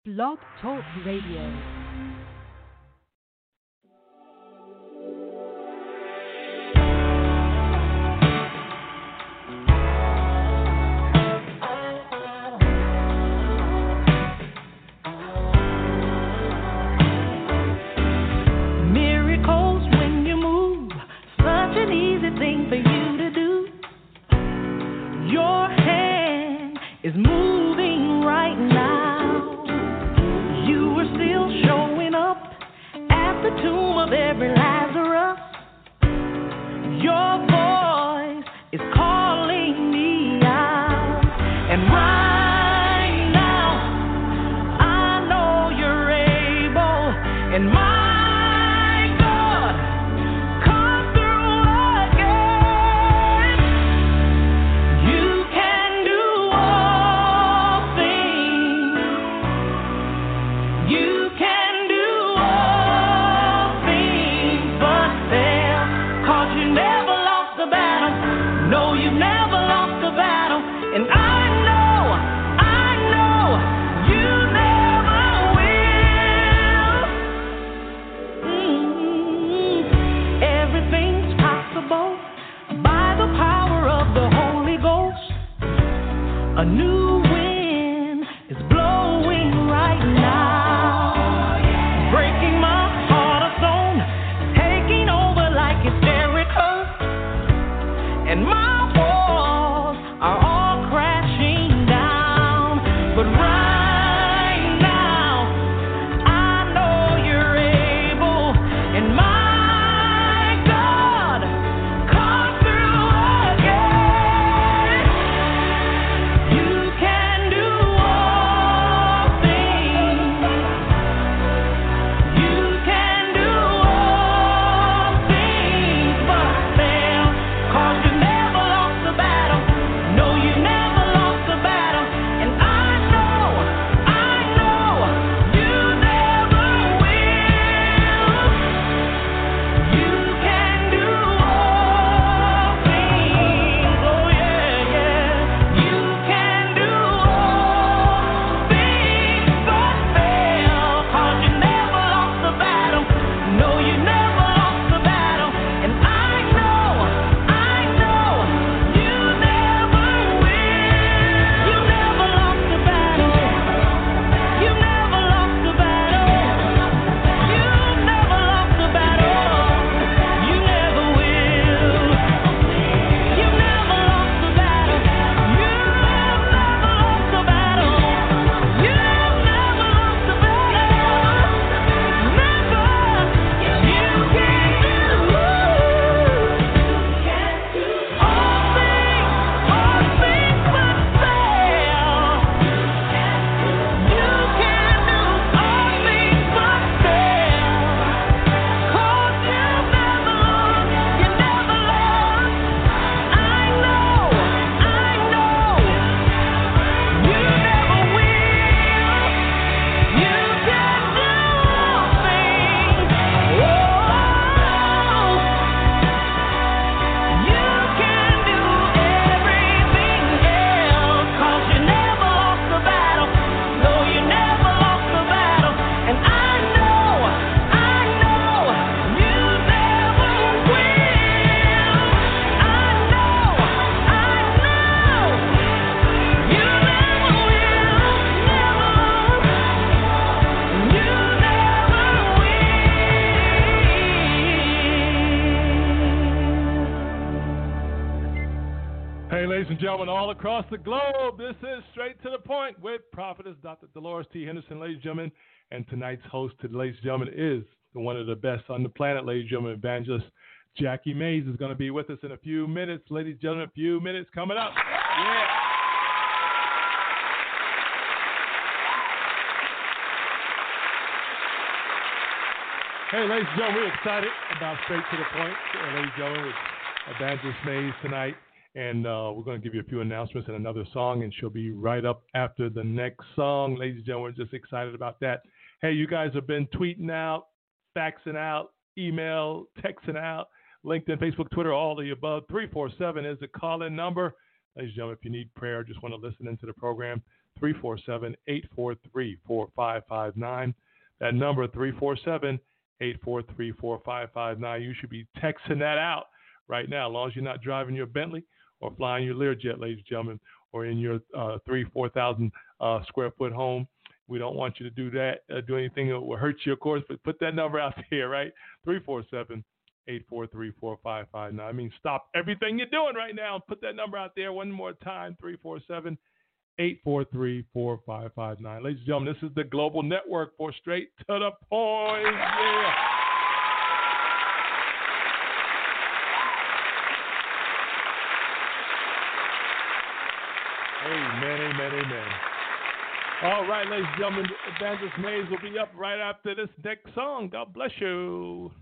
Blog Talk Radio. All across the globe, this is Straight to the Point with Prophetess Dr. Dolores T. Henderson, ladies and gentlemen. And tonight's host, ladies and gentlemen, is one of the best on the planet, ladies and gentlemen, evangelist Jackie Mays is going to be with us in a few minutes. Ladies and gentlemen, a few minutes coming up. Yeah. Hey, ladies and gentlemen, we're excited about Straight to the Point, ladies and gentlemen, with evangelist Mays tonight. And we're going to give you a few announcements and another song, and she'll be right up after the next song. Ladies and gentlemen, we're just excited about that. Hey, you guys have been tweeting out, faxing out, email, texting out, LinkedIn, Facebook, Twitter, all of the above. 347 is the call-in number. Ladies and gentlemen, if you need prayer, just want to listen into the program, 347-843-4559. That number, 347-843-4559. You should be texting that out right now, as long as you're not driving your Bentley or flying your Learjet, ladies and gentlemen, or in your 4,000 square foot home. We don't want you to do that, do anything that will hurt you, of course, but put that number out there, right? 347-843-4559. I mean, stop everything you're doing right now and put that number out there one more time, 347-843-4559. Ladies and gentlemen, this is the Global Network for Straight to the Point. Yeah. Amen, amen, amen. All right, ladies and gentlemen, Evangelist Mays will be up right after this next song. God bless you.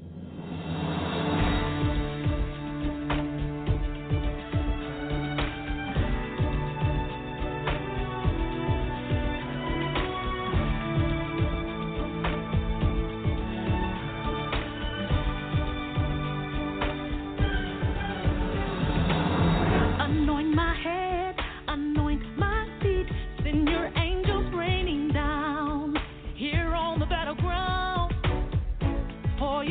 Anoint my head, anoint my feet, send your angels raining down here on the battleground for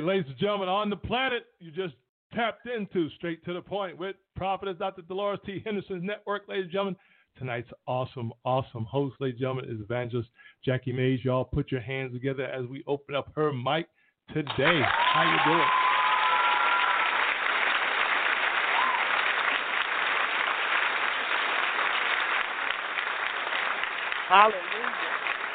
ladies and gentlemen, on the planet, you just tapped into Straight to the Point with Prophetess Dr. Dolores T. Henderson's network, ladies and gentlemen. Tonight's awesome host, ladies and gentlemen, is Evangelist Jackie Mays. Y'all put your hands together as we open up her mic today. How you doing? Hallelujah.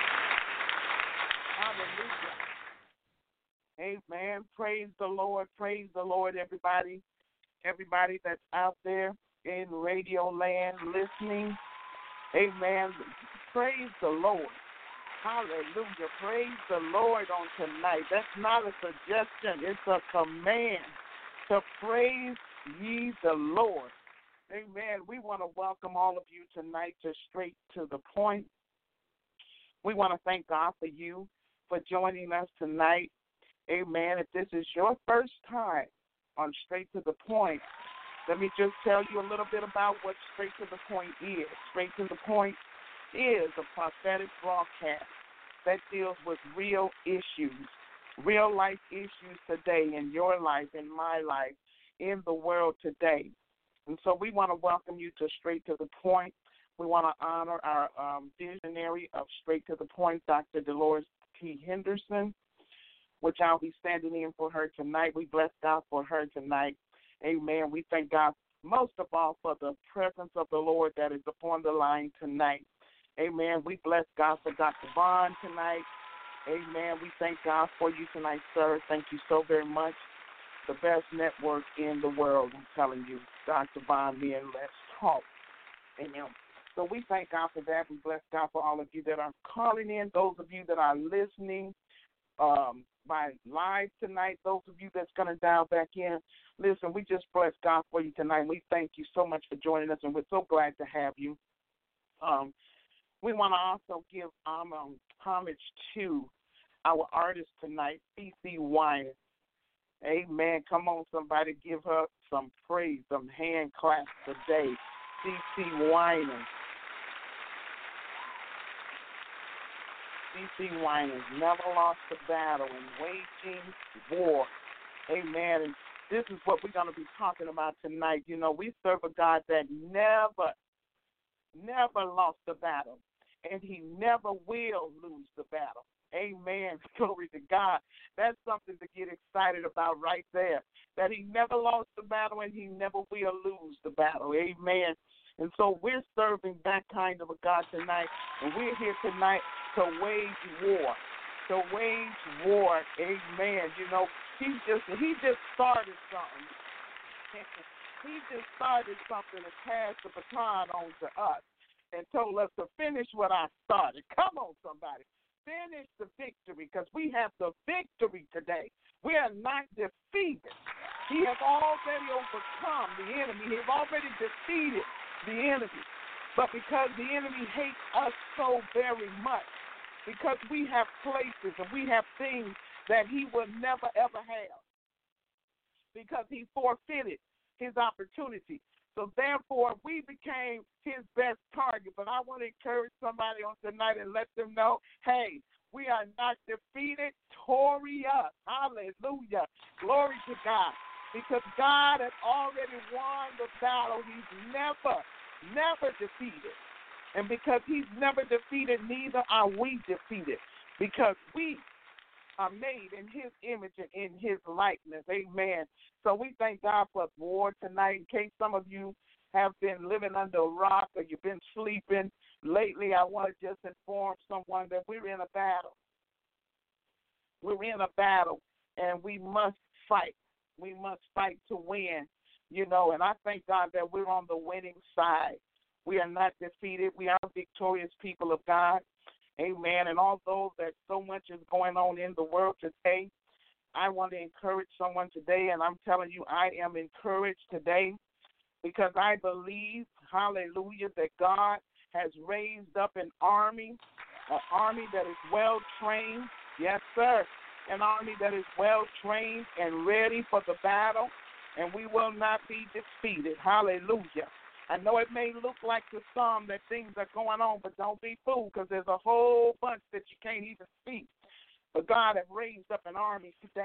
Hallelujah. Amen. Praise the Lord. Praise the Lord, everybody. Everybody that's out there in radio land listening. Amen. Praise the Lord. Hallelujah. Praise the Lord on tonight. That's not a suggestion. It's a command to praise ye the Lord. Amen. We want to welcome all of you tonight to Straight to the Point. We want to thank God for you for joining us tonight. Amen. If this is your first time on Straight to the Point, let me just tell you a little bit about what Straight to the Point is. Straight to the Point is a prophetic broadcast that deals with real issues, real life issues today in your life, in my life, in the world today. And so we want to welcome you to Straight to the Point. We want to honor our visionary of Straight to the Point, Dr. Dolores T. Henderson, which I'll be standing in for her tonight. We bless God for her tonight. Amen. We thank God most of all for the presence of the Lord that is upon the line tonight. Amen. We bless God for Dr. Vaughn tonight. Amen. We thank God for you tonight, sir. Thank you so very much. The best network in the world, I'm telling you. Dr. Vaughn, me and Let's Talk. Amen. So we thank God for that. We bless God for all of you that are calling in, those of you that are listening by live tonight, those of you that's going to dial back in. Listen, we just bless God for you tonight. We thank you so much for joining us, and we're so glad to have you. We want to also give homage to our artist tonight, CeCe Winans. Amen. Come on, somebody, give her some praise, some hand claps today. CeCe Winans. CeCe Winans never lost a battle in waging war. Amen. And this is what we're going to be talking about tonight. You know, we serve a God that never lost a battle, and he never will lose the battle. Amen. Glory to God. That's something to get excited about right there, that he never lost the battle and he never will lose the battle. Amen. And so we're serving that kind of a God tonight, and we're here tonight to wage war. To wage war. Amen. You know, he just started something. He just started something and passed the baton on to us and told us to finish what I started. Come on, somebody. Finish the victory, because we have the victory today. We are not defeated. He has already overcome the enemy. He has already defeated the enemy. But because the enemy hates us so very much, because we have places and we have things that he will never, ever have, because he forfeited his opportunity. So, therefore, we became his best target. But I want to encourage somebody on tonight and let them know, hey, we are not defeated, victorious. Hallelujah. Glory to God. Because God has already won the battle. He's never defeated. And because he's never defeated, neither are we defeated. Because we are made in his image and in his likeness. Amen. So we thank God for war tonight. In case some of you have been living under a rock or you've been sleeping lately, I want to just inform someone that we're in a battle. We're in a battle, and we must fight. We must fight to win, you know, and I thank God that we're on the winning side. We are not defeated. We are victorious people of God. Amen. And although that so much is going on in the world today, I want to encourage someone today, and I'm telling you, I am encouraged today because I believe, hallelujah, that God has raised up an army that is well-trained. Yes, sir. An army that is well-trained and ready for the battle, and we will not be defeated. Hallelujah. I know it may look like to some that things are going on, but don't be fooled, because there's a whole bunch that you can't even see. But God has raised up an army today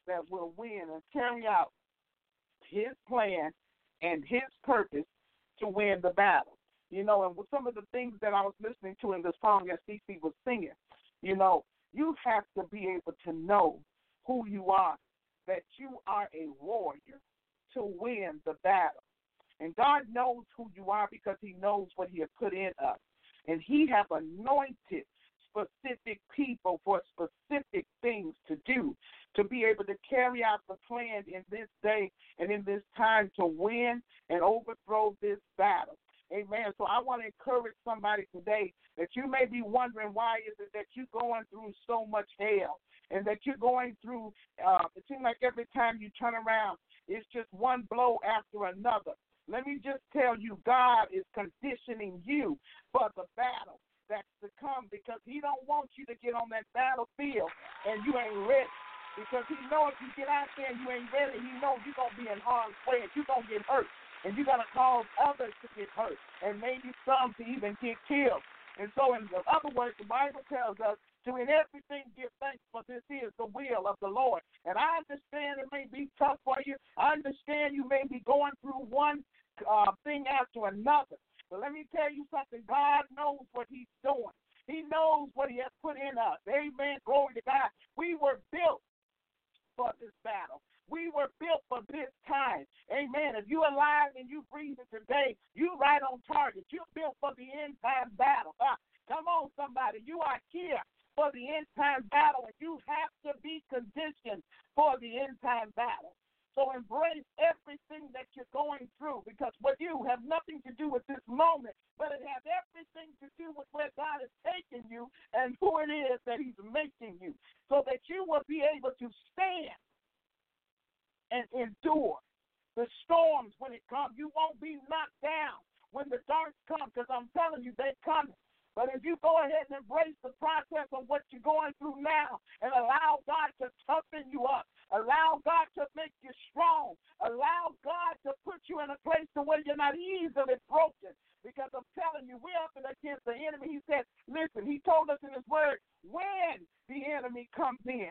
that will win and carry out his plan and his purpose to win the battle. You know, and with some of the things that I was listening to in the song that CC was singing, you know, you have to be able to know who you are, that you are a warrior to win the battle. And God knows who you are because he knows what he has put in us. And he has anointed specific people for specific things to do, to be able to carry out the plan in this day and in this time to win and overthrow this battle. Amen. So I want to encourage somebody today that you may be wondering why is it that you're going through so much hell and that you're going through, it seems like every time you turn around, it's just one blow after another. Let me just tell you, God is conditioning you for the battle that's to come because he don't want you to get on that battlefield and you ain't ready. Because he knows if you get out there and you ain't ready, he knows you're going to be in harm's way and you're going to get hurt. And you're going to cause others to get hurt and maybe some to even get killed. And so in other words, the Bible tells us to in everything give thanks, for this is the will of the Lord. And I understand it may be tough for you. I understand you may be going through one thing after another. But let me tell you something. God knows what he's doing. He knows what he has put in us. Amen. Glory to God. We were built for this battle. We were built for this time. Amen. If you're alive and you breathing today, you're right on target. You're built for the end time battle. Come on, somebody. You are here for the end time battle, and you have to be conditioned for the end time battle. So embrace everything that you're going through because what you have nothing to do with this moment, but it has everything to do with where God is taking you and who it is that he's making you so that you will be able to stand and endure the storms when it comes. You won't be knocked down when the darks come because I'm telling you, they're coming. But if you go ahead and embrace the process of what you're going through now and allow God to toughen you up, allow God to make you strong, allow God to put you in a place to where you're not easily broken. Because I'm telling you, we're up against the enemy. He said, listen, he told us in his word when the enemy comes in.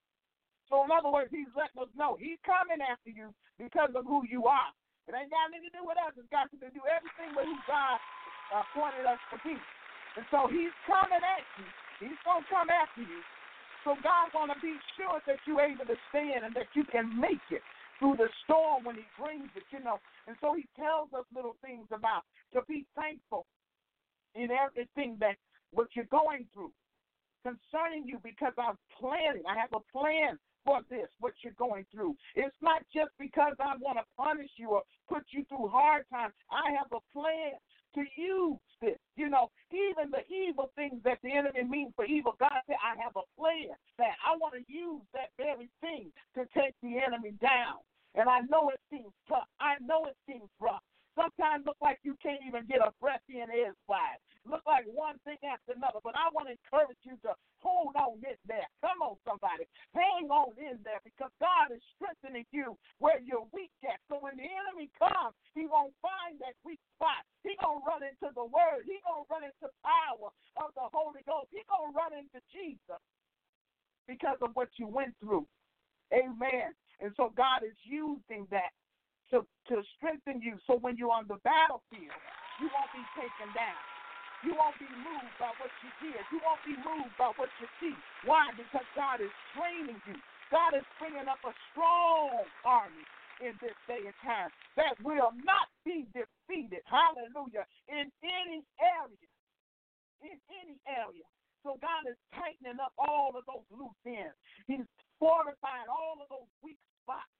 So in other words, he's letting us know he's coming after you because of who you are. It ain't got anything to do with us. It's got to do everything with who God appointed us to be. And so he's coming at you. He's going to come after you. So God's going to be sure that you're able to stand and that you can make it through the storm when he brings it, you know. And so he tells us little things about to be thankful in everything that what you're going through concerning you because I'm planning. I have a plan for this, what you're going through. It's not just because I want to punish you or put you through hard times. I have a plan to use this. You know, even the evil things that the enemy means for evil, God said, I have a plan that I want to use that very thing to take the enemy down. And I know it seems tough. I know it seems rough. Sometimes look like you can't even get a breath in edgewise. Look like one thing after another. But I want to encourage you to hold on in there. Come on, somebody. Hang on in there because God is strengthening you where you're weak at. So when the enemy comes, he won't find that weak spot. He going to run into the word. He going to run into power of the Holy Ghost. He going to run into Jesus because of what you went through. Amen. And so God is using that to strengthen you so when you're on the battlefield, you won't be taken down. You won't be moved by what you hear. You won't be moved by what you see. Why? Because God is training you. God is bringing up a strong army in this day and time that will not be defeated. Hallelujah. In any area. In any area. So God is tightening up all of those loose ends. He's fortifying all of those weak spots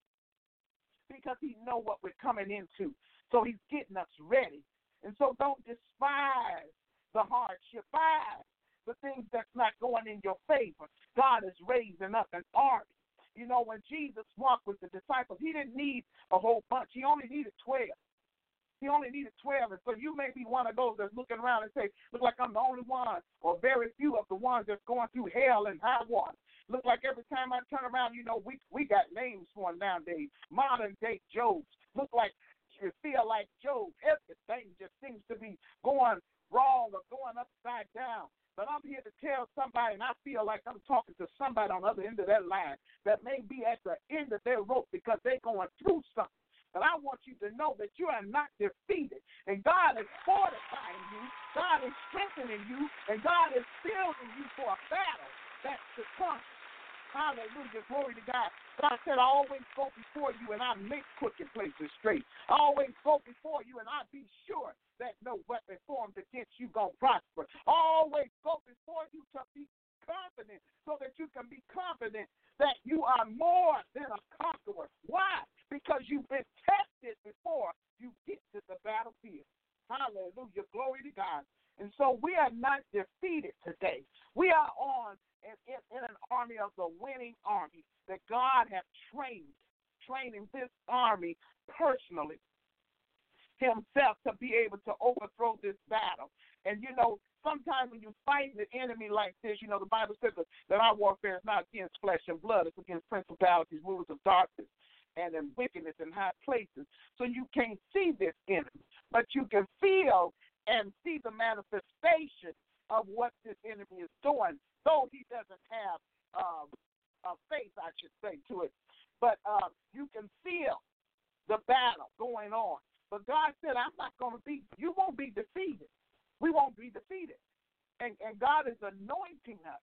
because he knows what we're coming into. So he's getting us ready. And so don't despise the hardship, the things that's not going in your favor. God is raising up an army. You know, when Jesus walked with the disciples, he didn't need a whole bunch. He only needed 12. He only needed 12. And so you may be one of those that's looking around and say, look like I'm the only one or very few of the ones that's going through hell and high water. Look like every time I turn around, you know, we got names for them nowadays. Modern day Jobs. Look like you feel like Job. Everything just seems to be going wrong or going upside down. But I'm here to tell somebody, and I feel like I'm talking to somebody on the other end of that line that may be at the end of their rope because they're going through something. But I want you to know that you are not defeated. And God is fortifying you, God is strengthening you, and God is building you for a battle that's to come. Hallelujah. Glory to God. God said, I always go before you and I make crooked places straight. I always go before you and I be sure that no weapon formed against you going to prosper. I always go before you to be confident so that you can be confident that you are more than a conqueror. Why? Because you've been tested before you get to the battlefield. Hallelujah. Glory to God. And so we are not defeated today. We are on in an army of the winning army that God has training this army personally himself to be able to overthrow this battle. And, you know, sometimes when you fight the enemy like this, you know, the Bible says that our warfare is not against flesh and blood. It's against principalities, rulers of darkness, and in wickedness in high places. So you can't see this enemy, but you can feel and see the manifestation of what this enemy is doing, though he doesn't have a face, I should say, to it. But you can feel the battle going on. But God said, you won't be defeated. We won't be defeated. And God is anointing us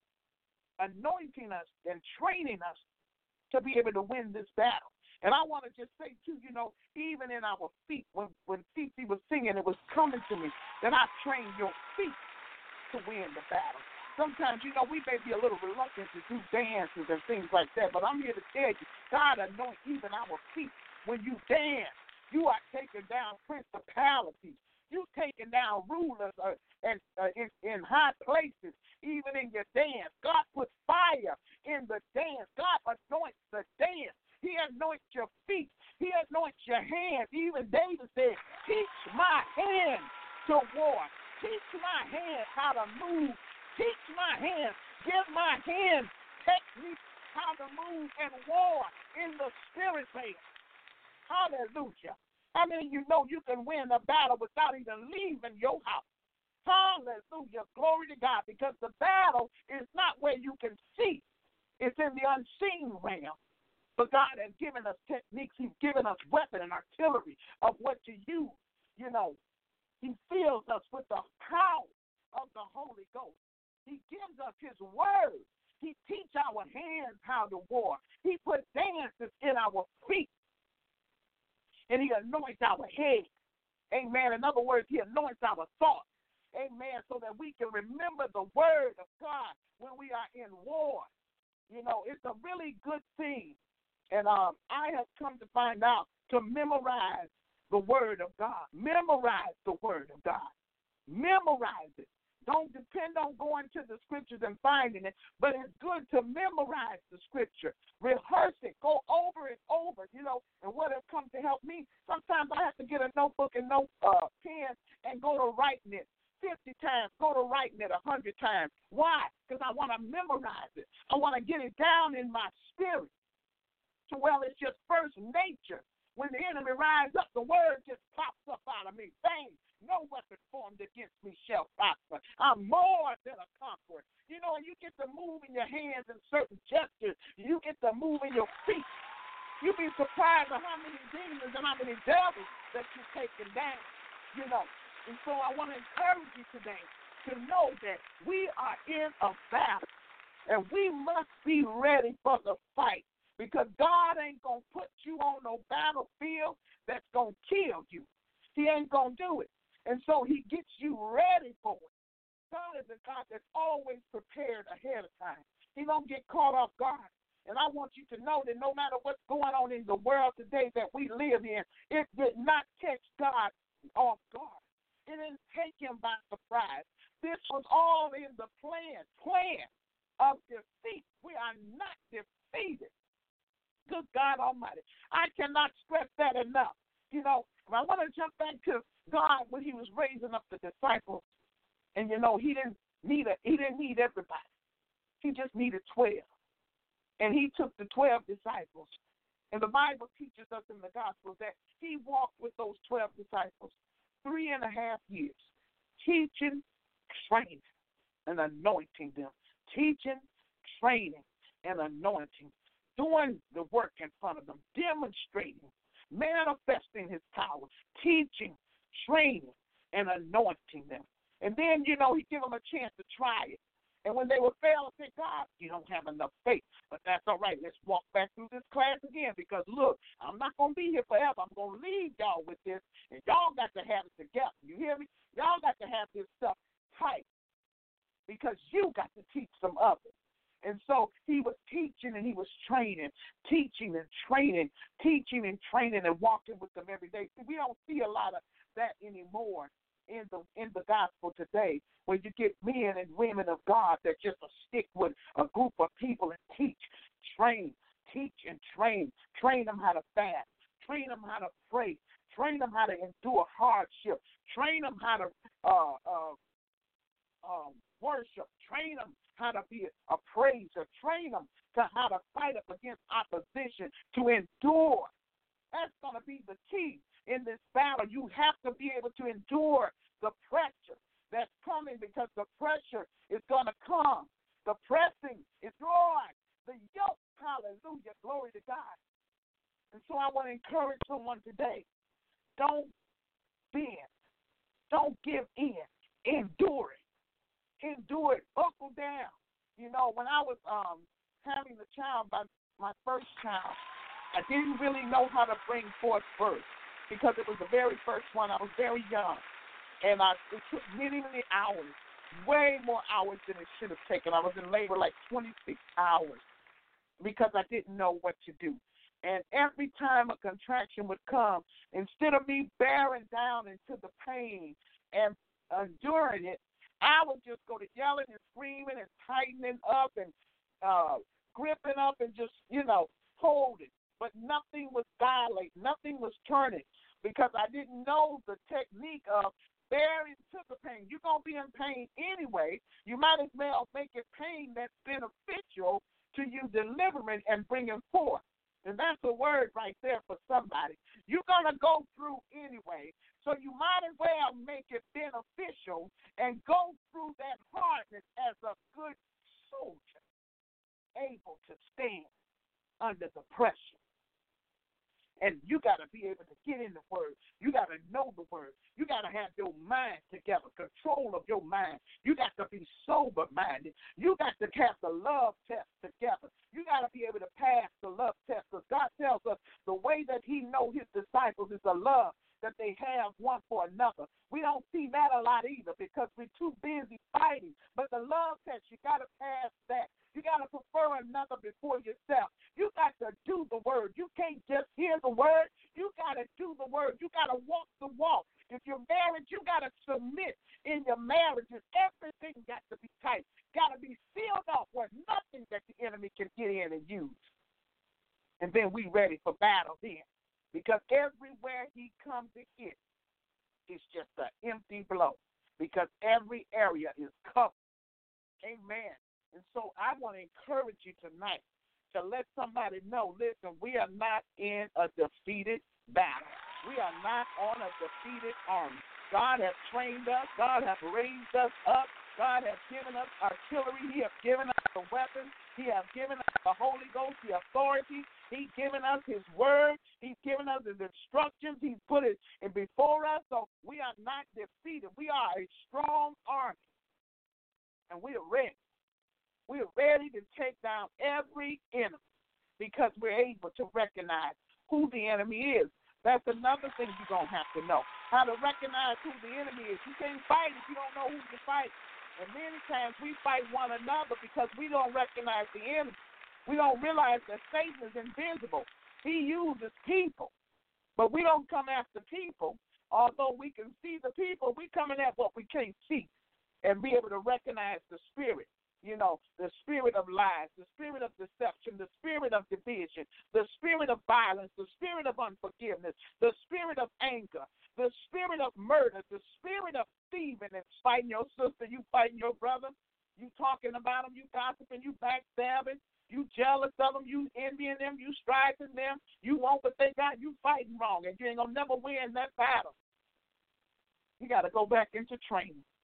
and training us to be able to win this battle. And I want to just say, too, you know, even in our feet, when Cece was singing, it was coming to me that I trained your feet to win the battle. Sometimes, you know, we may be a little reluctant to do dances and things like that, but I'm here to tell you, God anoints even our feet. When you dance, you are taking down principalities. You taking down rulers in high places, even in your dance. God puts fire in the dance. God anoints the dance. He anoints your feet. He anoints your hands. Even David said, teach my hands to war. Teach my hands how to move. Teach my hands. Give my hands techniques how to move and war in the spirit man. Hallelujah. How many of you know you can win a battle without even leaving your house? Hallelujah. Glory to God. Because the battle is not where you can see. It's in the unseen realm. But God has given us techniques. He's given us weapon and artillery of what to use. You know, he fills us with the power of the Holy Ghost. He gives us his word. He teaches our hands how to war. He puts dances in our feet. And he anoints our head. Amen. In other words, he anoints our thoughts. Amen. So that we can remember the word of God when we are in war. You know, it's a really good thing. And I have come to find out to memorize the word of God. Memorize the word of God. Memorize it. Don't depend on going to the scriptures and finding it, but it's good to memorize the scripture. Rehearse it. Go over it over, you know. And what has come to help me, sometimes I have to get a notebook and pen and go to writing it 50 times, go to writing it 100 times. Why? Because I want to memorize it. I want to get it down in my spirit. So, well, it's just first nature. When the enemy rises up, the word just pops up out of me. Bang! No weapon formed against me shall prosper. I'm more than a conqueror. You know, and you get to move in your hands in certain gestures. You get to move in your feet. You'd be surprised at how many demons and how many devils that you're taking down. You know, and so I want to encourage you today to know that we are in a battle, and we must be ready for the fight. Because God ain't going to put you on no battlefield that's going to kill you. He ain't going to do it. And so he gets you ready for it. God is a God that's always prepared ahead of time. He don't get caught off guard. And I want you to know that no matter what's going on in the world today that we live in, it did not catch God off guard. It didn't take him by surprise. This was all in the plan of defeat. We are not defeated. Good God Almighty. I cannot stress that enough. You know, I want to jump back to God when he was raising up the disciples. And, you know, he didn't need everybody. He just needed 12. And he took the 12 disciples. And the Bible teaches us in the gospel that he walked with those 12 disciples 3.5 years, teaching, training, and anointing them. Teaching, training, and anointing. Doing the work in front of them. Demonstrating, manifesting his power. Teaching, training, and anointing them. And then, he give them a chance to try it. And when they would fail, I say, God, you don't have enough faith. But that's all right. Let's walk back through this class again because, look, I'm not going to be here forever. I'm going to leave y'all with this, and y'all got to have it together. You hear me? Y'all got to have this stuff tight because you got to teach some others. And so he was teaching and he was training, teaching and training, and walking with them every day. See, we don't see a lot of that anymore in the gospel today, when you get men and women of God that just stick with a group of people and teach and train them how to fast, train them how to pray, train them how to endure hardship, train them how to worship, train them how to be a praiser, train them to how to fight up against opposition, to endure. That's going to be the key in this battle. You have to be able to endure the pressure that's coming because the pressure is going to come. The pressing is on. The yoke, hallelujah, glory to God. And so I want to encourage someone today. Don't bend. Don't give in. Endure it. Endure it. Buckle down. When I was having the child, my first child, I didn't really know how to bring forth birth because it was the very first one. I was very young. And it took many, many hours, way more hours than it should have taken. I was in labor like 26 hours because I didn't know what to do. And every time a contraction would come, instead of me bearing down into the pain and enduring it, I would just go to yelling and screaming and tightening up and gripping up and just, holding. But nothing was dilating, nothing was turning because I didn't know the technique of bearing to the pain. You're going to be in pain anyway. You might as well make it pain that's beneficial to you delivering and bringing forth. And that's a word right there for somebody. You're going to go through anyway, so you might as well make it beneficial and go through that hardness as a good soldier, able to stand under the pressure. And you got to be able to get in the word. You got to know the word. You got to have your mind together, control of your mind. You got to be sober-minded. You got to have the love test together. You got to be able to pass the love test because God tells us the way that he knows his disciples is the love that they have one for another. We don't see that a lot either because we're too busy fighting. But the love test, you got to pass that. You got to prefer another before yourself. You got to do the word. You can't just hear the word. You got to do the word. You got to walk the walk. If you're married, you got to submit in your marriages. Everything got to be tight. Got to be sealed off where nothing that the enemy can get in and use. And then we ready for battle then. Because everywhere he comes to hit, it's just an empty blow. Because every area is covered. Amen. And so I want to encourage you tonight to let somebody know, listen, we are not in a defeated battle. We are not on a defeated army. God has trained us. God has raised us up. God has given us artillery. He has given us the weapons. He has given us the Holy Ghost, the authority. He's given us his word. He's given us his instructions. He's put it before us. So we are not defeated. We are a strong army. And we are ready. We're ready to take down every enemy because we're able to recognize who the enemy is. That's another thing you're going to have to know, how to recognize who the enemy is. You can't fight if you don't know who to fight. And many times we fight one another because we don't recognize the enemy. We don't realize that Satan is invisible. He uses people. But we don't come after people. Although we can see the people, we're coming at what we can't see and be able to recognize the spirit. The spirit of lies, the spirit of deception, the spirit of division, the spirit of violence, the spirit of unforgiveness, the spirit of anger, the spirit of murder, the spirit of thieving and fighting your sister, you fighting your brother, you talking about them, you gossiping, you backstabbing, you jealous of them, you envying them, you striving them, you want what they got, you fighting wrong, and you ain't going to never win that battle. You got to go back into training.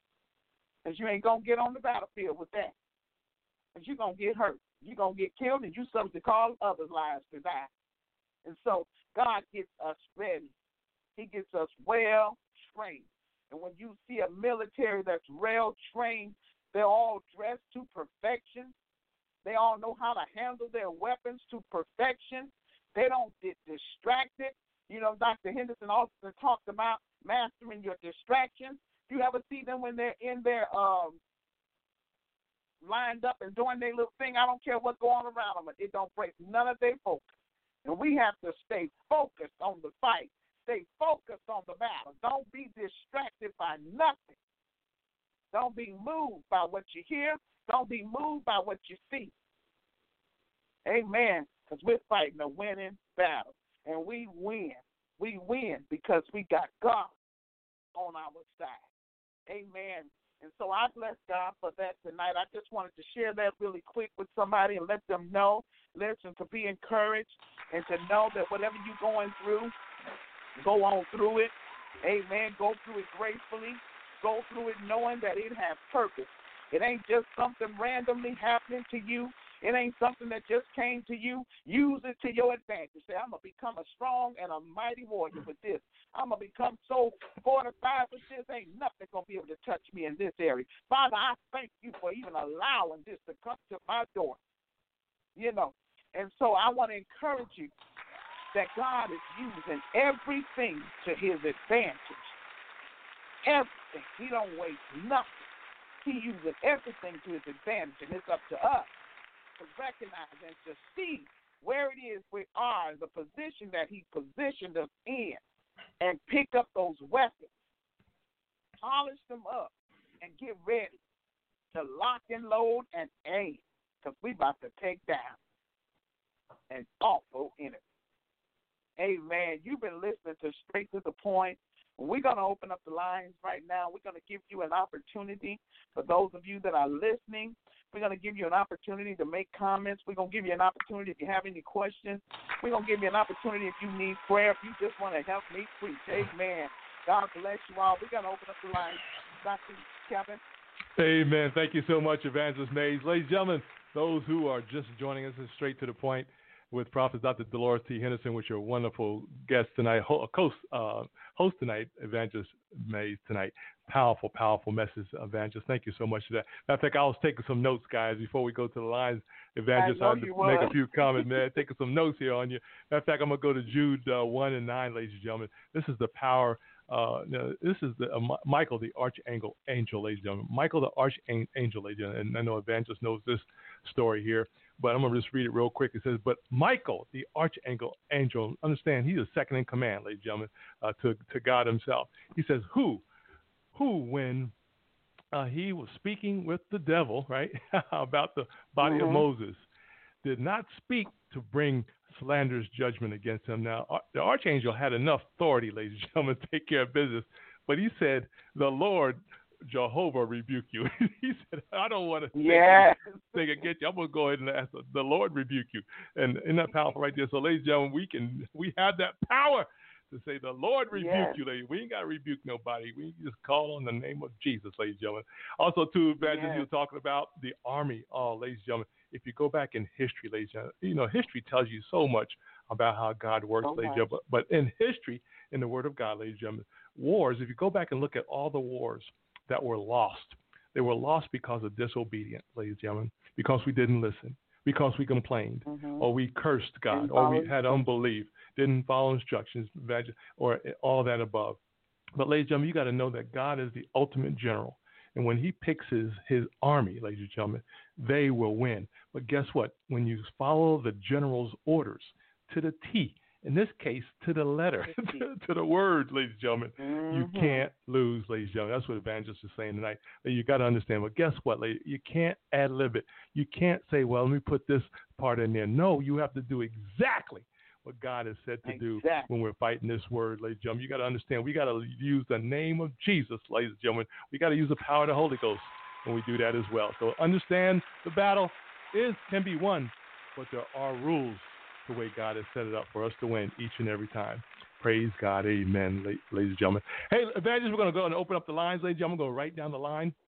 Because you ain't going to get on the battlefield with that. Because you're going to get hurt. You're going to get killed, and you're subject to cause others' lives to die. And so God gets us ready. He gets us well trained. And when you see a military that's well trained, they're all dressed to perfection. They all know how to handle their weapons to perfection. They don't get distracted. You know, Dr. Henderson also talked about mastering your distractions. You ever see them when they're in their lined up and doing their little thing? I don't care what's going around them. It don't break none of their focus. And we have to stay focused on the fight. Stay focused on the battle. Don't be distracted by nothing. Don't be moved by what you hear. Don't be moved by what you see. Amen. Because we're fighting a winning battle. And we win. We win because we got God on our side. Amen. And so I bless God for that tonight. I just wanted to share that really quick with somebody and let them know, listen, to be encouraged and to know that whatever you're going through, go on through it. Amen. Go through it gracefully. Go through it knowing that it has purpose. It ain't just something randomly happening to you. It ain't something that just came to you. Use it to your advantage. Say, I'm going to become a strong and a mighty warrior with this. I'm going to become so fortified with this. Ain't nothing going to be able to touch me in this area. Father, I thank you for even allowing this to come to my door. You know, and so I want to encourage you that God is using everything to his advantage. Everything. He don't waste nothing. He uses everything to his advantage, and it's up to us to recognize and to see where it is we are, the position that he positioned us in, and pick up those weapons, polish them up, and get ready to lock and load and aim, because we about to take down an awful enemy. Amen. You've been listening to Straight to the Point. We're going to open up the lines right now. We're going to give you an opportunity. For those of you that are listening, we're going to give you an opportunity to make comments. We're going to give you an opportunity if you have any questions. We're going to give you an opportunity if you need prayer, if you just want to help me preach. Amen. God bless you all. We're going to open up the lines. Dr. Kevin. Amen. Thank you so much, Evangelist Mays. Ladies and gentlemen, those who are just joining us is Straight to the Point with Prophet Dr. Dolores T. Henderson, with your wonderful guest tonight, host tonight, Evangelist Mays tonight. Powerful, powerful message, Evangelist. Thank you so much for that. Matter of fact, I was taking some notes, guys, before we go to the lines. Evangelist, I had to make a few comments, man. Taking some notes here on you. Matter of fact, I'm going to go to Jude 1 and 9, ladies and gentlemen. This is the power. This is the Michael, the archangel, ladies and gentlemen. Michael, the archangel, ladies and gentlemen. And I know Evangelist knows this story here, but I'm going to just read it real quick. It says, but Michael, the archangel, understand he's a second in command, ladies and gentlemen, to God himself. He says, who when he was speaking with the devil, right, about the body of Moses, did not speak to bring slanderous judgment against him. Now, the archangel had enough authority, ladies and gentlemen, to take care of business, but he said, the Lord Jehovah rebuke you. He said, I don't want to think against you. I'm going to go ahead and ask the Lord rebuke you. And isn't that powerful right there? So, ladies and gentlemen, we have that power to say the Lord rebuke you, ladies. We ain't got to rebuke nobody. We just call on the name of Jesus, ladies and gentlemen. Also, too, Evangelist, you were talking about the army. Oh, ladies and gentlemen, if you go back in history, ladies and gentlemen, history tells you so much about how God works, ladies and gentlemen. But in history, in the Word of God, ladies and gentlemen, wars, if you go back and look at all the wars that were lost, they were lost because of disobedience, ladies and gentlemen, because we didn't listen, because we complained, or we cursed God, or we had unbelief, didn't follow instructions, or all that above. But, ladies and gentlemen, you got to know that God is the ultimate general. And when he picks his army, ladies and gentlemen, they will win. But guess what? When you follow the general's orders to the T, in this case, to the letter, to the word, ladies and gentlemen, you can't lose, ladies and gentlemen. That's what Evangelist is saying tonight. You got to understand. But guess what, ladies? You can't ad-lib it. You can't say, well, let me put this part in there. No, you have to do exactly what God has said to do when we're fighting this word, ladies and gentlemen. You got to understand. We got to use the name of Jesus, ladies and gentlemen. We got to use the power of the Holy Ghost when we do that as well. So understand the battle can be won, but there are rules the way God has set it up for us to win each and every time. Praise God. Amen, ladies and gentlemen. Hey, Evangelist, we're going to go and open up the lines, ladies and gentlemen. I'm going to write down the line.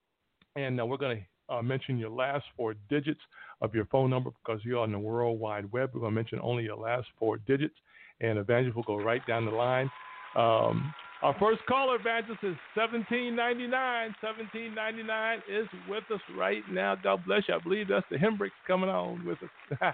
And we're going to mention your last four digits of your phone number because you're on the World Wide Web. We're going to mention only your last four digits, and Evangelist will go right down the line. Our first caller, Evangelist, is 1799. 1799 is with us right now. God bless you. I believe that's the Hendricks coming on with us.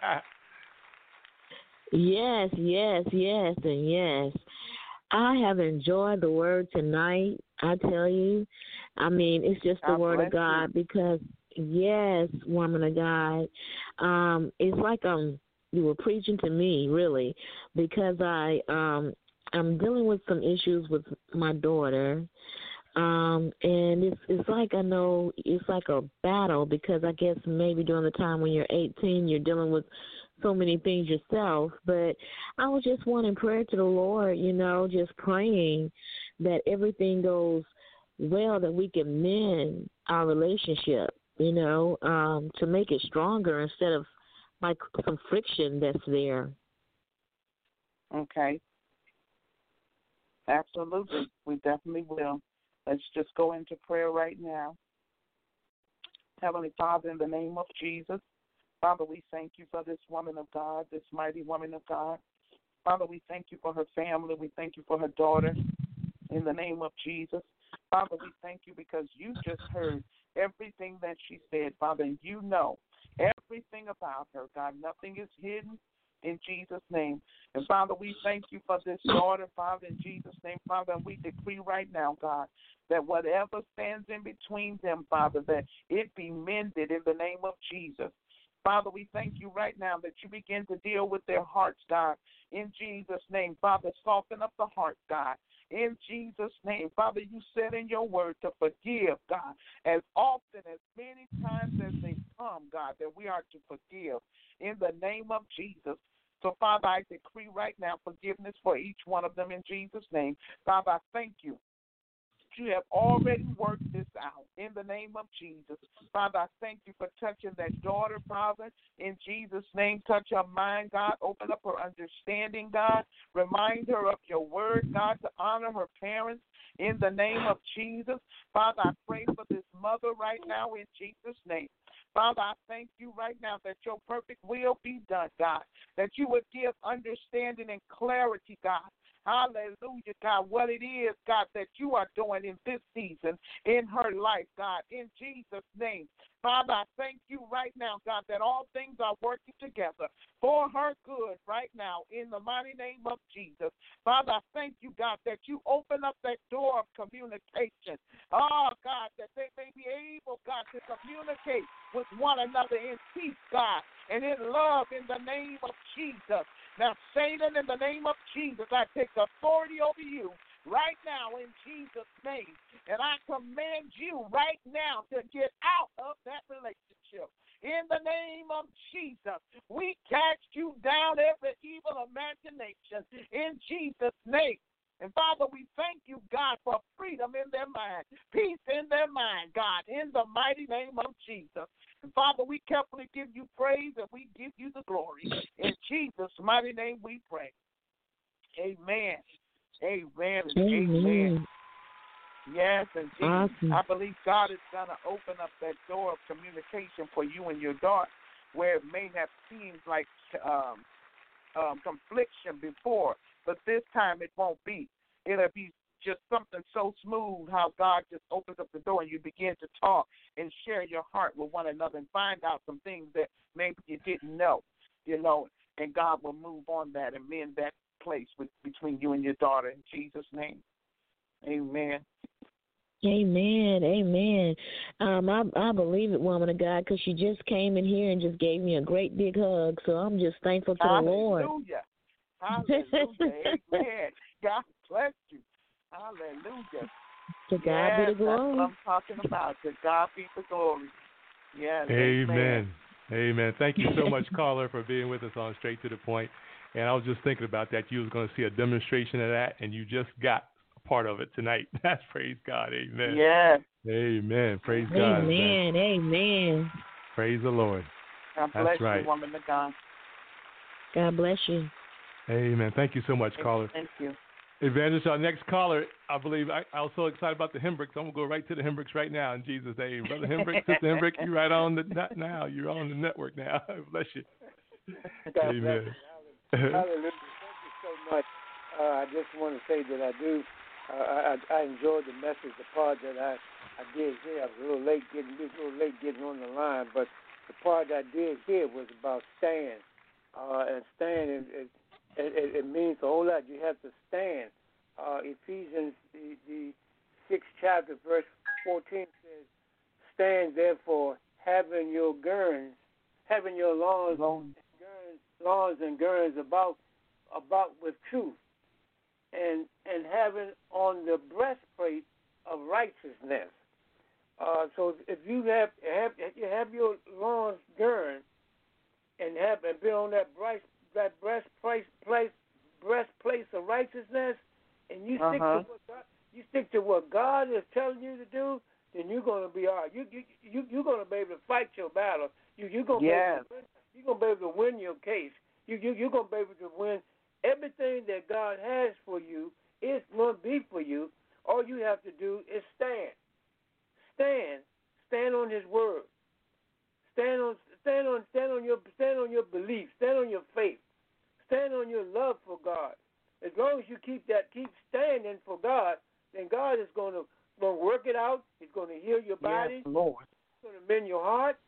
Yes, and yes. I have enjoyed the word tonight. I tell you, I mean, it's just the word of God because, yes, woman of God, it's like you were preaching to me, really, because I'm dealing with some issues with my daughter, and it's like I know it's like a battle because I guess maybe during the time when you're 18, you're dealing with so many things yourself, but I was just wanting prayer to the Lord, just praying that everything goes well, that we can mend our relationship, to make it stronger instead of like some friction that's there. Okay. Absolutely. We definitely will. Let's just go into prayer right now. Heavenly Father, in the name of Jesus, Father, we thank you for this woman of God, this mighty woman of God. Father, we thank you for her family. We thank you for her daughter. In the name of Jesus. Father, we thank you because you just heard everything that she said, Father, and you know everything about her, God. Nothing is hidden in Jesus' name. And, Father, we thank you for this daughter, Father, in Jesus' name, Father, and we decree right now, God, that whatever stands in between them, Father, that it be mended in the name of Jesus. Father, we thank you right now that you begin to deal with their hearts, God, in Jesus' name. Father, soften up the heart, God, in Jesus' name. Father, you said in your word to forgive, God, as often, as many times as they come, God, that we are to forgive in the name of Jesus. So, Father, I decree right now forgiveness for each one of them in Jesus' name. Father, I thank you. You have already worked this out in the name of Jesus. Father, I thank you for touching that daughter, Father, in Jesus' name. Touch her mind, God. Open up her understanding, God. Remind her of your word, God, to honor her parents in the name of Jesus. Father, I pray for this mother right now in Jesus' name. Father, I thank you right now that your perfect will be done, God, that you would give understanding and clarity, God. Hallelujah, God, what it is, God, that you are doing in this season in her life, God, in Jesus' name. Father, I thank you right now, God, that all things are working together for her good right now in the mighty name of Jesus. Father, I thank you, God, that you open up that door of communication. Oh, God, that they may be able, God, to communicate with one another in peace, God, and in love in the name of Jesus. Now, Satan, in the name of Jesus, I take authority over you right now in Jesus' name. And I command you right now to get out of that relationship. In the name of Jesus, we cast you down every evil imagination in Jesus' name. And, Father, we thank you, God, for freedom in their mind, peace in their mind, God, in the mighty name of Jesus. And, Father, we carefully give you praise and we give you the glory. In Jesus' mighty name we pray. Amen. Amen and amen. Yes, indeed. Awesome. I believe God is going to open up that door of communication for you and your daughter where it may have seemed like confliction before, but this time it won't be. It'll be just something so smooth how God just opens up the door and you begin to talk and share your heart with one another and find out some things that maybe you didn't know, and God will move on that and mend that place between you and your daughter in Jesus' name. Amen. Amen. Amen. I believe it, woman of God, because she just came in here and just gave me a great big hug. So I'm just thankful to the Lord. Hallelujah. Amen. God bless you. Hallelujah. To God be the glory. That's what I'm talking about. To God be the glory. Yes. Amen. Amen. Thank you so much, caller, for being with us on Straight to the Point. And I was just thinking about that. You was going to see a demonstration of that, and you just got a part of it tonight. That's praise God. Amen. Yes. Amen. Praise God. Amen. Amen. Praise the Lord. God bless you, woman of God. God bless you. Amen. Thank you so much, caller. Thank you. Evangelist, our next caller, I believe I was so excited about the Hembricks. I'm going to go right to the Hembricks right now in Jesus' name. Brother Hembrick, Sister Hembrick, you're right on the now. You're on the network now. Bless you. God Amen. bless you. Hallelujah. Thank you so much. I just want to say that I do. I enjoyed the message, the part that I did hear. I was a little late getting on the line, but the part I did hear was about stand. And stand, it means a whole lot. You have to stand. Ephesians, the 6th chapter, verse 14 says, "Stand therefore, having your lawns and girds about with truth, and having on the breastplate of righteousness." So if you have your lawns girded and be on that breastplate of righteousness, and you stick to what God is telling you to do, then you're going to be all right. You're going to be able to fight your battle. You're going to be able to win your case. You're going to be able to win everything that God has for you. It's going to be for you. All you have to do is stand. Stand on His word. Stand on your belief. Stand on your faith. Stand on your love for God. As long as you keep standing for God, then God is going to work it out. He's going to heal your body. Yes, Lord. He's going to mend your heart.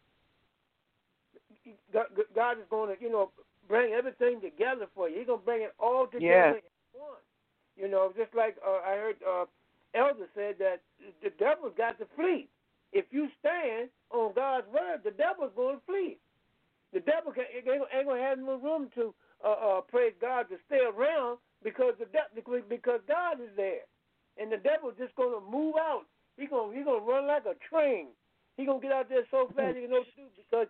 God is going to, bring everything together for you. He's going to bring it all together in one. Just like I heard Elder said that the devil's got to flee. If you stand on God's word, the devil's going to flee. The devil ain't going to have no room to praise God to stay around because God is there, and the devil's just going to move out. He's going to run like a train. He's going to get out there so fast he can know what to do because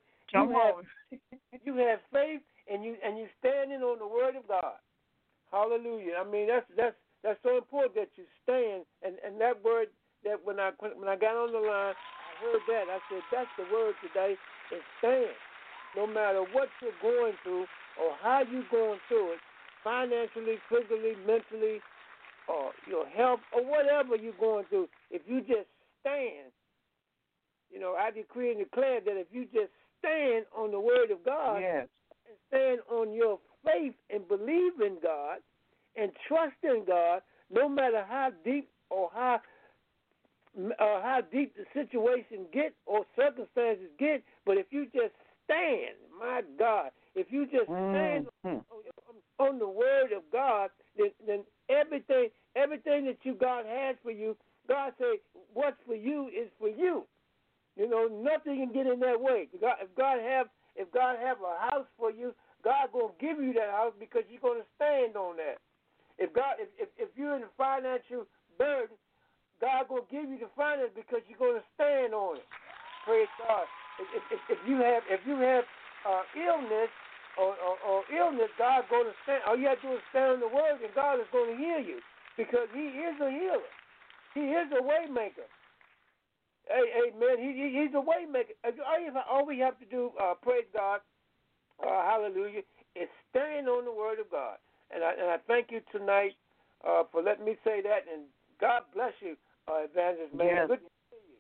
you have faith and you standing on the word of God. Hallelujah. I mean that's so important that you stand, and that word that when I got on the line, I heard that. I said that's the word today is stand. No matter what you're going through or how you're going through it, financially, physically, mentally, or your health, or whatever you're going through, if you just stand, I decree and declare that if you just stand on the word of God and stand on your faith and believe in God and trust in God, no matter how deep or how deep the situation get or circumstances get, but if you just stand, my God, if you just stand on the word of God, then everything that God has for you, God said, what's for you is for you. Nothing can get in that way. If God have a house for you, God gonna give you that house because you're gonna stand on that. If you're in a financial burden, God gonna give you the finance because you're gonna stand on it. Praise God. If you have illness or illness, God's gonna stand. All you have to do is stand on the word, and God is gonna heal you because He is a healer. He is a way maker. Amen. He's a way maker. All we have to do, praise God, hallelujah, is stand on the word of God. And I thank you tonight for letting me say that. And God bless you, Evangelist Man. Yes. Good to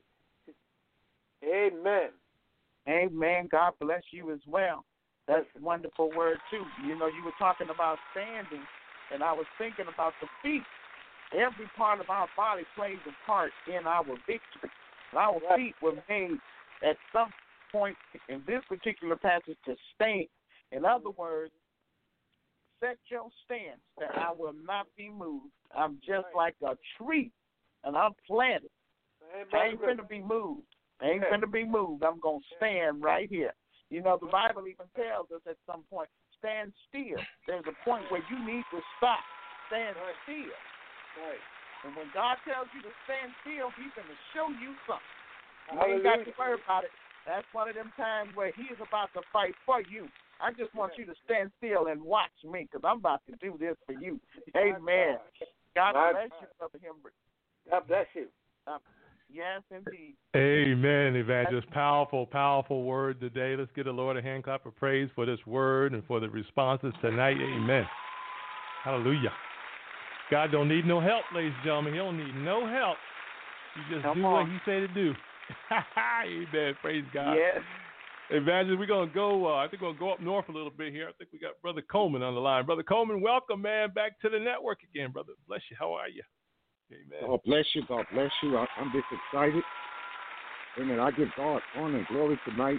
see you. Amen. Amen. God bless you as well. That's a wonderful word, too. You were talking about standing, and I was thinking about the feet. Every part of our body plays a part in our victory. Our feet were made at some point in this particular passage to stand. In other words, set your stance that I will not be moved. I'm just like a tree, and I'm planted. I ain't going to be moved. I'm going to stand right here. The Bible even tells us at some point, stand still. There's a point where you need to stop. Stand still. Right. And when God tells you to stand still, He's going to show you something. You ain't got to worry about it. That's one of them times where He is about to fight for you. I just want you to stand still and watch me because I'm about to do this for you. Amen. God bless you, Brother Hembrick. God bless you. Yes, indeed. Amen, Evangelist. Powerful, powerful word today. Let's give the Lord a hand clap of praise for this word and for the responses tonight. Amen. Hallelujah. God don't need no help, ladies and gentlemen. He don't need no help. He just do what he say to do. Amen. Praise God. Yes. Evangelist, we're going to go, I think we're going to go up north a little bit here. I think we got Brother Coleman on the line. Brother Coleman, welcome, man, back to the network again, brother. Bless you. How are you? Amen. God bless you. God bless you. I'm just excited. Amen. I give God honor and glory tonight.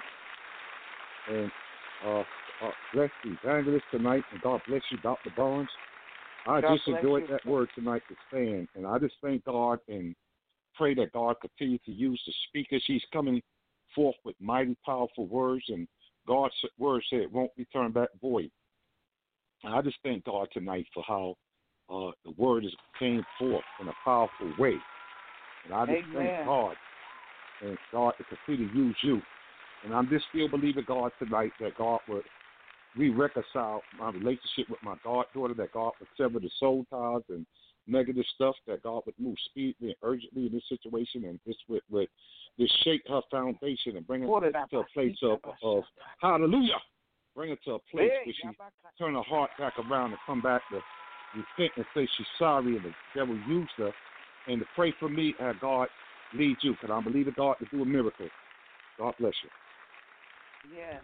And bless the evangelist tonight. And God bless you, Dr. Barnes. I just enjoyed that word tonight to stand. And I just thank God and pray that God continue to use the speakers. He's coming forth with mighty, powerful words. And God's word said it won't be turned back void. And I just thank God tonight for how the word is came forth in a powerful way. And I just thank God and God to continue to use you. And I'm just still believing God tonight that God would re-reconcile my relationship with my goddaughter, that God would sever the soul ties and negative stuff, that God would move speedily and urgently in this situation, and this would just shake her foundation and bring her to a place of hallelujah. Bring her to a place where she turn her heart back around and come back to repent and say she's sorry and the devil used her, and to pray for me and God lead you, because I believe in God to do a miracle. God bless you. Yes.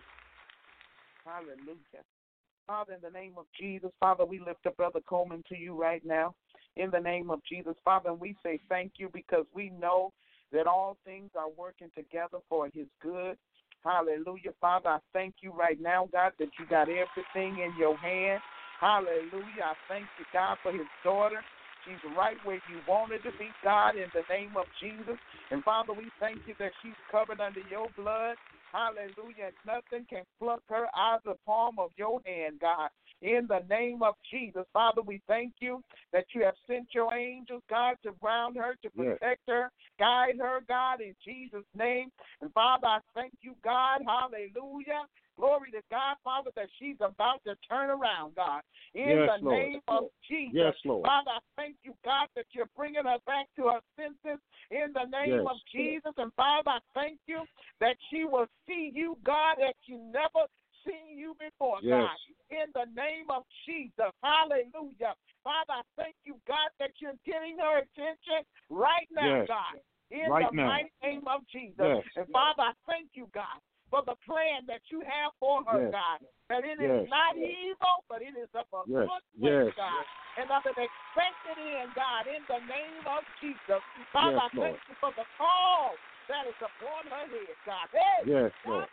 Hallelujah. Father, in the name of Jesus, Father, we lift up Brother Coleman to you right now. In the name of Jesus, Father, and we say thank you because we know that all things are working together for his good. Hallelujah. Father, I thank you right now, God, that you got everything in your hand. Hallelujah. I thank you, God, for his daughter. She's right where you wanted to be, God, in the name of Jesus. And, Father, we thank you that she's covered under your blood. Hallelujah. Nothing can pluck her out of the palm of your hand, God. In the name of Jesus, Father, we thank you that you have sent your angels, God, to ground her, to protect her, guide her, God, in Jesus' name. And, Father, I thank you, God. Hallelujah. Glory to God, Father, that she's about to turn around, God. In the name of Jesus. Yes, Lord. Father, I thank you, God, that you're bringing her back to her senses in the name of Jesus. And, Father, I thank you that she will see you, God, as she never seen you before, God. In the name of Jesus. Hallelujah. Father, I thank you, God, that you're getting her attention right now, God. In the mighty name of Jesus. And, Father, I thank you, God, for the plan that you have for her, God, that it is not evil, but it is of a good place, God, and of an expected end, God, in the name of Jesus. Father, I thank you for the call that is upon her head, God. Hey, yes, Lord.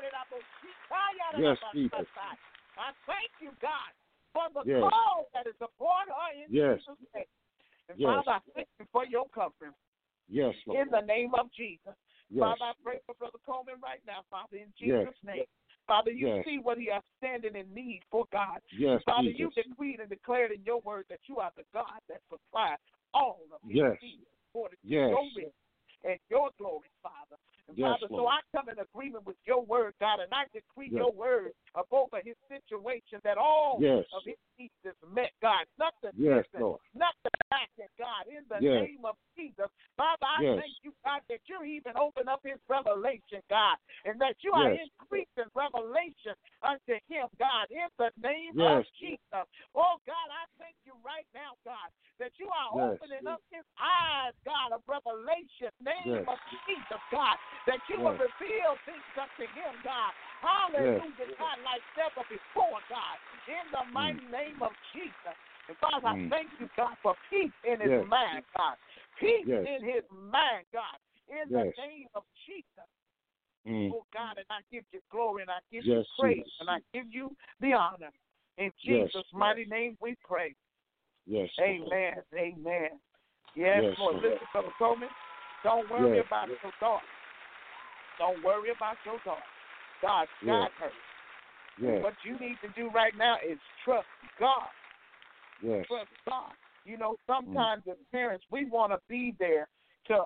Yes, Jesus. I thank you, God, for the call that is upon her in Jesus' name. And Father, I thank you for your covering. Yes, Lord. In the name of Jesus. Father, I pray for Brother Coleman right now, Father, in Jesus' name. Father, you see what he is standing in need for, God. Father, you decreed and declared in your word that you are the God that supplies all of his needs according to your will and your glory, Father. And Father, so I come in agreement with your word, God, and I decree your word over his situation, that all of his needs is met, God. Nothing missing, nothing lacking, God, in the name of Jesus. Father, I thank you, God, that you're even opening up his revelation, God, and that you are increasing revelation unto him, God, in the name of Jesus. Oh, God, I thank you right now, God, that you are opening up his eyes, God, of revelation, name of Jesus, God, that you will reveal things unto him, God. Hallelujah, God, like never before, God, in the mighty name of Jesus. And Father, I thank you, God, for peace in his mind, God. Peace in his mind, God, in the name of Jesus. Oh, God, and I give you glory, and I give you praise, and I give you the honor. In Jesus' mighty name we pray. Amen. Amen. Yes, Lord. Listen, Brother Coleman, don't worry about your daughter. Don't worry about your daughter. God got her. What you need to do right now is trust God. Trust God. You know, sometimes as parents, we want to be there to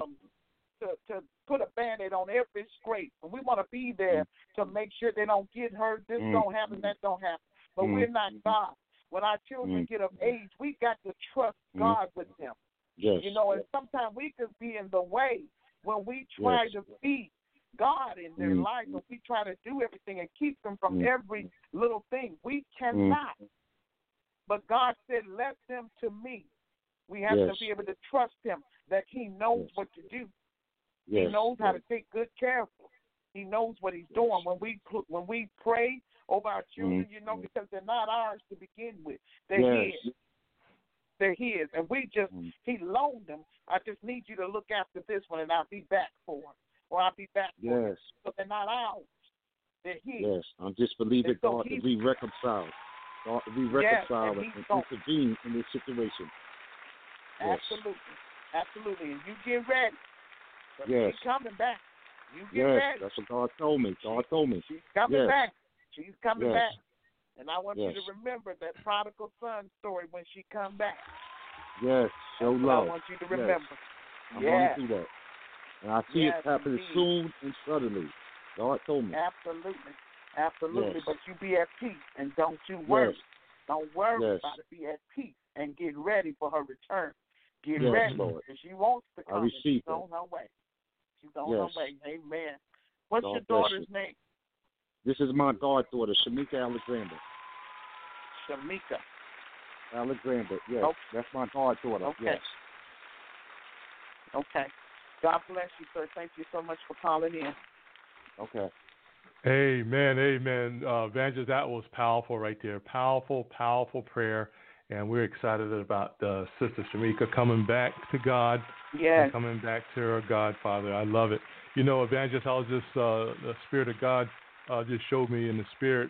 put a Band-Aid on every scrape. And we want to be there to make sure they don't get hurt. This don't happen, that don't happen. But we're not God. When our children get of age, we got to trust God with them. You know, and sometimes we could be in the way when we try to be God in their life, and we try to do everything and keep them from every little thing. We cannot. But God said, let them to me. We have to be able to trust him that he knows what to do. He knows how to take good care of them. He knows what he's doing. When we pray over our children, because they're not ours to begin with. They're his. They're his. And he loaned them. I just need you to look after this one, and I'll be back for them. Or I'll be back for them. But they're not ours. They're his. Yes, I'm just believing God to be reconciled. God to be reconciled and intervene in this situation. Absolutely. Absolutely. And you get ready. Yes. She's coming back. You get ready. That's what God told me. She's coming back. She's coming back. And I want you to remember that prodigal son story when she come back. Yes, show love. I want you to remember. I'm going to do that. And I see it happening soon and suddenly. God told me. Absolutely. Absolutely. But you be at peace and don't you worry. Don't worry about it. Be at peace and get ready for her return. Get ready. Lord. Because she wants to come. She's on her way. She's on her way. Amen. What's your daughter's name? This is my goddaughter, Shamika Alexander. Shamika Alexander, yes. Okay. That's my goddaughter, yes. Okay. God bless you, sir. Thank you so much for calling in. Okay. Amen, amen. Evangelist, that was powerful right there. Powerful, powerful prayer. And we're excited about Sister Shamika coming back to God. Yes. Coming back to her Godfather. I love it. Evangelist, I was just, the Spirit of God just showed me in the Spirit,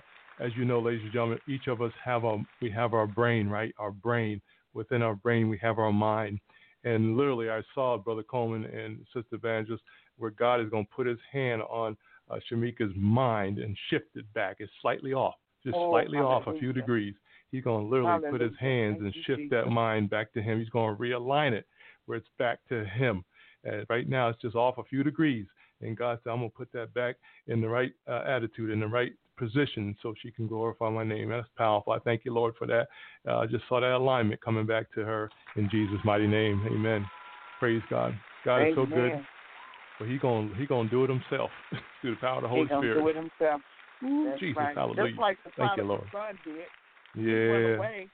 as you know, ladies and gentlemen, each of us have our brain, right? Our brain. Within our brain, we have our mind. And literally, I saw Brother Coleman and Sister Evangelist where God is going to put his hand on Shamika's mind and shift it back. It's slightly off, slightly off a few degrees. He's going to literally put his hands and shift that mind back to him. He's going to realign it where it's back to him. Right now, it's just off a few degrees. And God said, I'm going to put that back in the right attitude, in the right position so she can glorify my name. That's powerful. I thank you, Lord, for that. I just saw that alignment coming back to her in Jesus' mighty name. Amen. Praise God. God is so good. But He's gonna do it himself through the power of the Holy Spirit. He's going to do it himself. Ooh, Jesus, hallelujah. Just like the prodigal son did. He went away,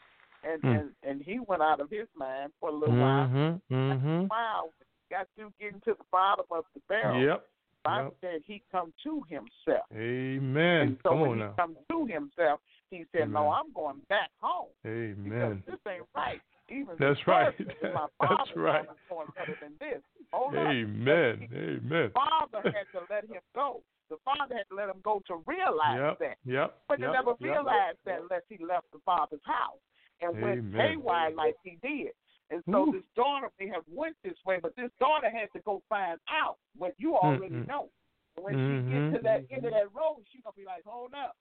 and he went out of his mind for a little while. Wow. Got through getting to the bottom of the barrel. Yep. Bible said he come to himself. Amen. And so come when on he now. come to himself, he said, No, I'm going back home. Amen. Because this ain't right. Even that's right. My that's right. Going better than this. Hold Amen. Up. Amen. The father had to let him go. The father had to let him go to realize that. But he never realized that unless he left the father's house and went haywire like he did. And so this daughter may have went this way, but this daughter had to go find out what you already know. When she gets to that end of that road, she's going to be like, hold up.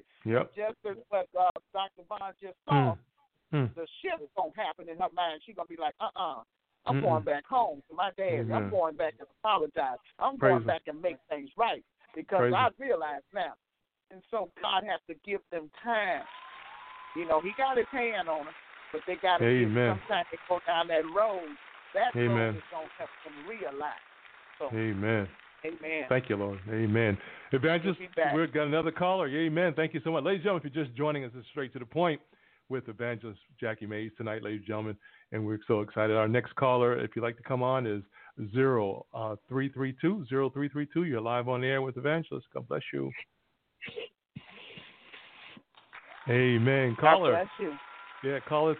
Just as what Dr. Vaughn just saw, the shift going to happen in her mind. She's going to be like, I'm going back home to my daddy. I'm going back and apologize. I'm going back and make things right because I realize now. And so God has to give them time. He got his hand on her. But they got to give sometimes they go down that road. That road is going to help them realize. So, Amen. Amen. Thank you, Lord. Amen. Evangelist, we've got another caller. Amen. Thank you so much. Ladies and gentlemen, if you're just joining us, it's Straight to the Point with Evangelist Jackie Mays tonight, ladies and gentlemen, and we're so excited. Our next caller, if you'd like to come on, is 0332. You're live on the air with Evangelist. God bless you. Amen. Caller. God bless you. Yeah, caller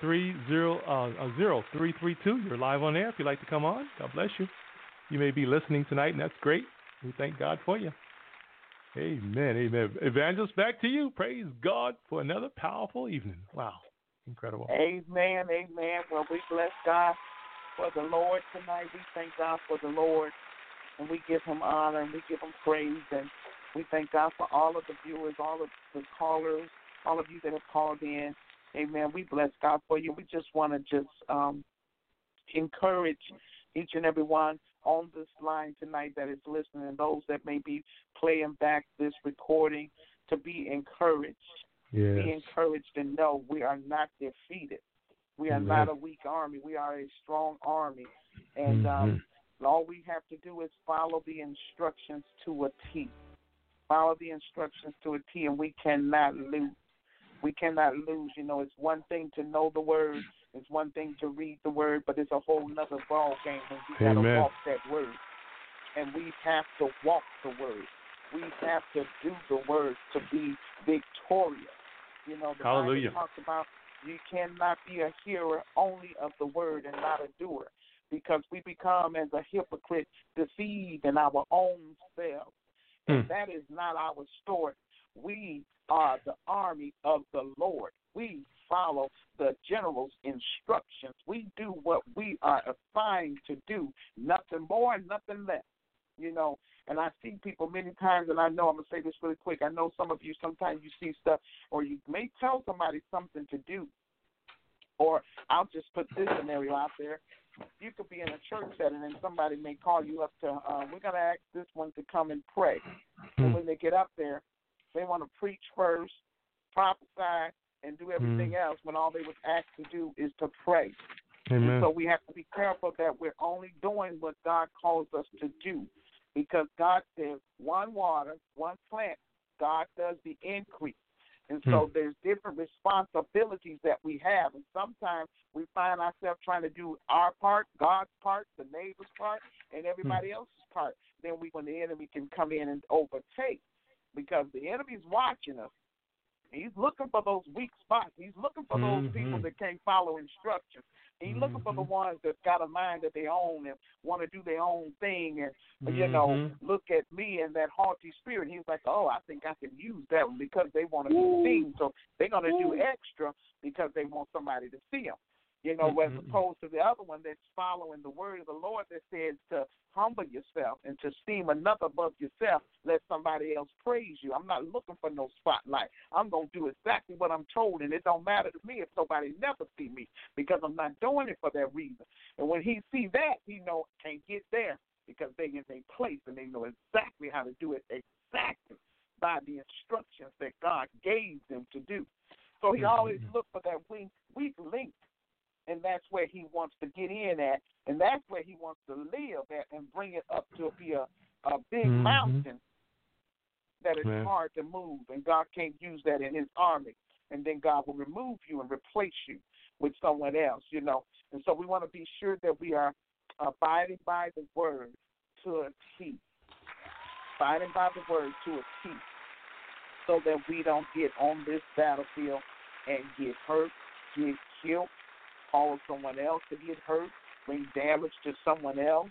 0332. You're live on air if you'd like to come on. God bless you. You may be listening tonight, and that's great. We thank God for you. Amen, amen. Evangelist, back to you. Praise God for another powerful evening. Wow, incredible. Amen, amen. Well, we bless God for the Lord tonight. We thank God for the Lord, and we give him honor, and we give him praise, and we thank God for all of the viewers, all of the callers, all of you that have called in. Amen. We bless God for you. We just want to encourage each and every one on this line tonight that is listening and those that may be playing back this recording to be encouraged. Yes. Be encouraged and know we are not defeated. We are not a weak army. We are a strong army. And all we have to do is follow the instructions to a T. Follow the instructions to a T, and we cannot lose. We cannot lose. It's one thing to know the word. It's one thing to read the word, but it's a whole nother ball game when you got to walk that word. And we have to walk the word. We have to do the word to be victorious. The Hallelujah. Bible talks about you cannot be a hearer only of the word and not a doer, because we become as a hypocrite deceived in our own selves. And that is not our story. We are the army of the Lord. We follow the general's instructions. We do what we are assigned to do, nothing more and nothing less. And I see people many times, and I know I'm going to say this really quick. I know some of you, sometimes you see stuff, or you may tell somebody something to do, or I'll just put this scenario out there. You could be in a church setting, and somebody may call you up to, we're going to ask this one to come and pray. And when they get up there, they want to preach first, prophesy, and do everything else when all they was asked to do is to pray. Amen. And so we have to be careful that we're only doing what God calls us to do, because God says one water, one plant, God does the increase. And so there's different responsibilities that we have. And sometimes we find ourselves trying to do our part, God's part, the neighbor's part, and everybody else's part. Then when the enemy can come in and overtake, because the enemy's watching us. He's looking for those weak spots. He's looking for those people that can't follow instructions. He's looking for the ones that's got a mind of their own and want to do their own thing and, look at me and that haughty spirit. He's like, oh, I think I can use that one because they want to be seen. So they're going to do extra because they want somebody to see them. As opposed to the other one that's following the word of the Lord that says to humble yourself and to esteem another above yourself. Let somebody else praise you. I'm not looking for no spotlight. I'm going to do exactly what I'm told, and it don't matter to me if somebody never see me, because I'm not doing it for that reason. And when he see that, he know can't get there because they in their place and they know exactly how to do it exactly by the instructions that God gave them to do. So he always look for that weak link. And that's where he wants to get in at, and that's where he wants to live at and bring it up to be a big mountain that is hard to move, and God can't use that in his army. And then God will remove you and replace you with someone else, And so we want to be sure that we are abiding by the word to a T. Abiding by the word to a T, so that we don't get on this battlefield and get hurt, get killed, cause someone else to get hurt, bring damage to someone else,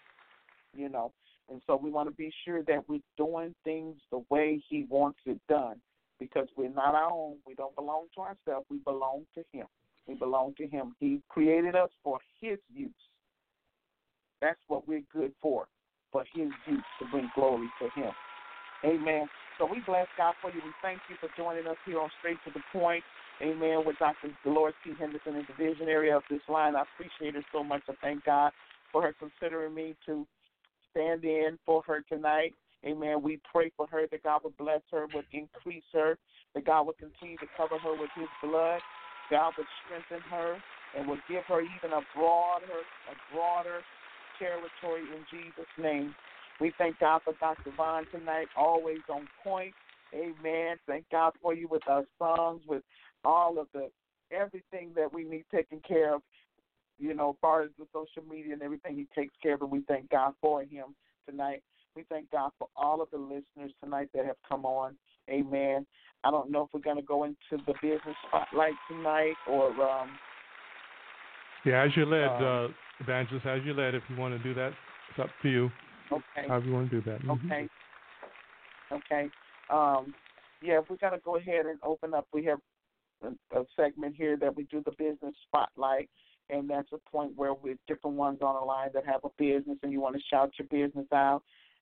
And so we want to be sure that we're doing things the way he wants it done, because we're not our own. We don't belong to ourselves. We belong to him. We belong to him. He created us for his use. That's what we're good for his use, to bring glory to him. Amen. So we bless God for you. We thank you for joining us here on Straight to the Point. Amen. With Dr. Dolores P. Henderson is the visionary of this line. I appreciate her so much. I thank God for her considering me to stand in for her tonight. Amen. We pray for her that God would bless her, would increase her, that God would continue to cover her with his blood. God would strengthen her and would give her even a broader territory in Jesus' name. We thank God for Dr. Vaughn tonight, always on point. Amen. Thank God for you with our songs, with all of everything that we need taken care of, as far as the social media and everything he takes care of, and we thank God for him tonight. We thank God for all of the listeners tonight that have come on. Amen. I don't know if we're going to go into the business spotlight tonight or as you led, Evangelist, as you led, if you want to do that, it's up to you. Okay. However you want to do that. Okay. Okay. If we're going to go ahead and open up, we have a segment here that we do the business spotlight, and that's a point where we're different ones on the line that have a business and you want to shout your business out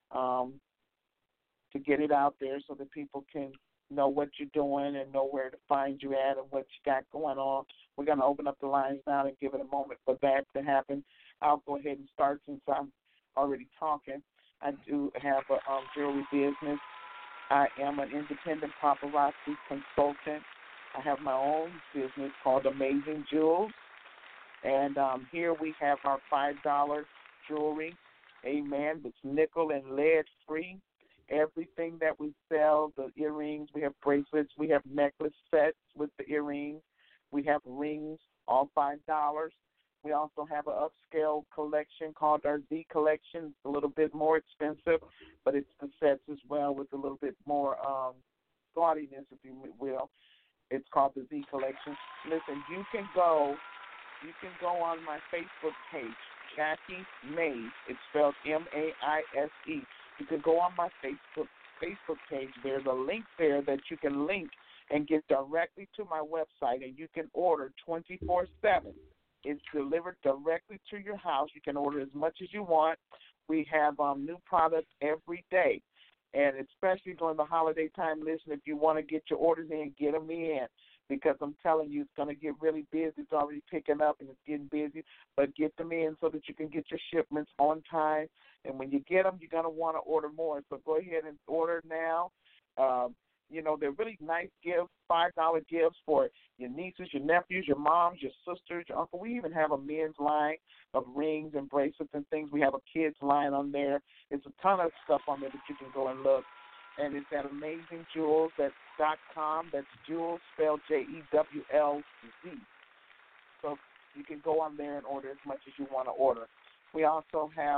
to get it out there so that people can know what you're doing and know where to find you at and what you got going on. We're going to open up the lines now and give it a moment for that to happen. I'll go ahead and start since I'm already talking. I do have a jewelry business. I am an independent paparazzi consultant. I have my own business called Amazing Jewels. And here we have our $5 jewelry. Amen. It's nickel and lead free. everything that we sell, the earrings, we have bracelets, we have necklace sets with the earrings, we have rings, all $5. We also have an upscale collection called our Z collection. It's a little bit more expensive, but it's the sets as well with a little bit more gaudiness, if you will. It's called the Z collection. Listen, you can go on my Facebook page, Jackie Mays. It's spelled M-A-I-S-E. You can go on my Facebook page. There's a link there that you can link and get directly to my website, and you can order 24/7. It's delivered directly to your house. You can order as much as you want. We have new products every day, and especially during the holiday time. Listen, if you want to get your orders in, get them in, because I'm telling you, it's going to get really busy. It's already picking up, and it's getting busy, but get them in so that you can get your shipments on time. And when you get them, you're going to want to order more. So go ahead and order now. They're really nice gifts, $5 gifts for your nieces, your nephews, your moms, your sisters, your uncle. We even have a men's line of rings and bracelets and things. We have a kids line on there. It's a ton of stuff on there that you can go and look. And it's at AmazingJewels.com. That's Jewels spelled Jewlz. So you can go on there and order as much as you want to order. We also have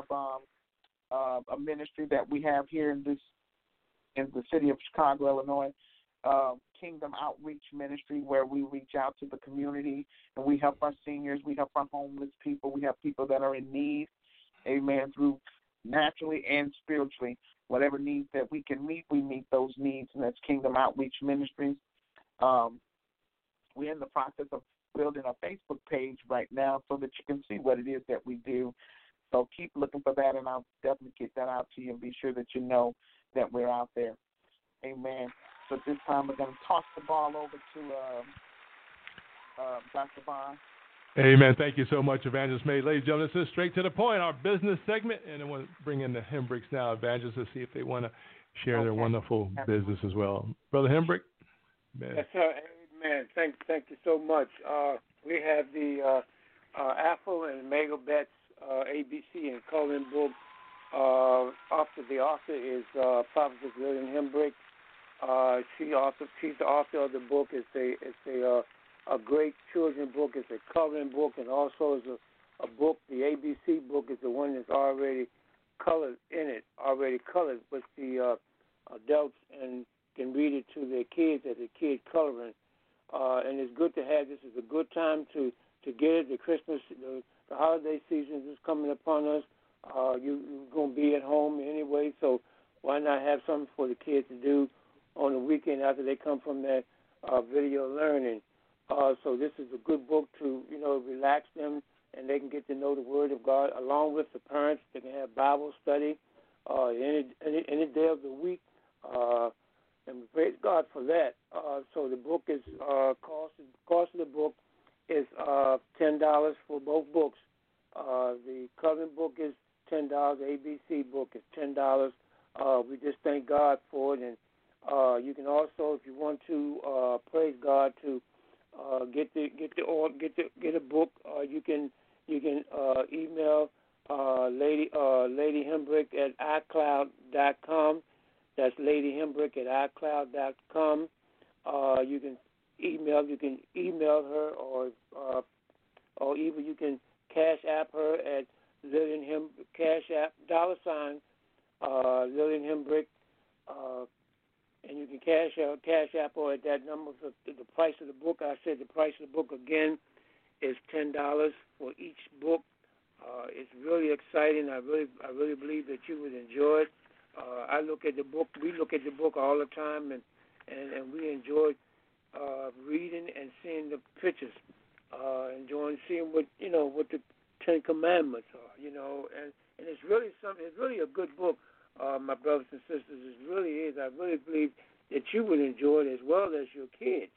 a ministry that we have here in the city of Chicago, Illinois, Kingdom Outreach Ministry, where we reach out to the community and we help our seniors, we help our homeless people, we have people that are in need, amen, through naturally and spiritually. Whatever needs that we can meet, we meet those needs, and that's Kingdom Outreach Ministries. We're in the process of building a Facebook page right now so that you can see what it is that we do. So keep looking for that, and I'll definitely get that out to you and be sure that you know that we're out there. Amen. So at this time, we're going to toss the ball over to Dr. Vaughn. Amen. Thank you so much, Evangelist May. Ladies and gentlemen, this is Straight to the Point, our business segment, and I want to bring in the Hembricks now, evangelists, to see if they want to share their wonderful business as well. Brother Hembrick? Yes, sir. Amen. Thank you so much. We have the Alpha and Omega Bets ABC and coloring book. The author is Prophetess Lillian Hembrick. She's the author of the book. It's a great children's book. It's a coloring book, and also is a book. The ABC book is the one that's already colored with the adults and can read it to their kids as a kid coloring. And it's good to have. This is a good time to get it. The Christmas, the holiday season is coming upon us. You're going to be at home anyway, so why not have something for the kids to do on the weekend after they come from their video learning? So this is a good book to, relax them, and they can get to know the Word of God along with the parents. They can have Bible study any day of the week, and we praise God for that. So the book is cost of the book is $10 for both books. The coloring book is $10. The ABC book is $10. We just thank God for it, and you can also, if you want to, praise God to get a book. You can email Lady Hembrick at iCloud.com. That's Lady Hembrick at iCloud.com. You can email her, or even you can Cash App her at Lillian Hembrick, Cash App $ Lillian Hembrick, and you can Cash App her at that number. For the price of the book, I said the price of the book again is $10 for each book. It's really exciting. I really believe that you would enjoy it. I look at the book. We look at the book all the time, and we enjoy reading and seeing the pictures, enjoying seeing what the Ten Commandments are, and it's really something. It's really a good book, my brothers and sisters. It really is. I really believe that you would enjoy it as well as your kids.